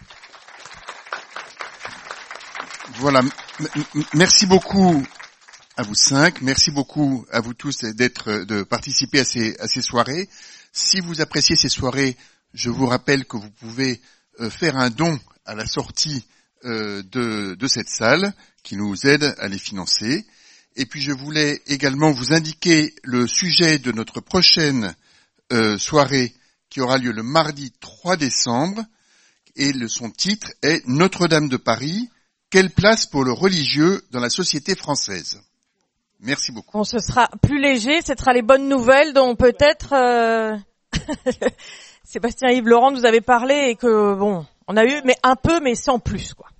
Voilà. Merci beaucoup à vous cinq. Merci beaucoup à vous tous d'être, de participer à ces, à ces soirées. Si vous appréciez ces soirées, je vous rappelle que vous pouvez euh, faire un don à la sortie euh, de, de cette salle qui nous aide à les financer. Et puis je voulais également vous indiquer le sujet de notre prochaine euh, soirée qui aura lieu le mardi trois décembre. Et le, son titre est Notre-Dame de Paris. Quelle place pour le religieux dans la société française? Merci beaucoup. Bon, ce sera plus léger, ce sera les bonnes nouvelles dont peut-être euh... Sébastien Yves Laurent nous avait parlé et que bon, on a eu mais un peu mais sans plus quoi.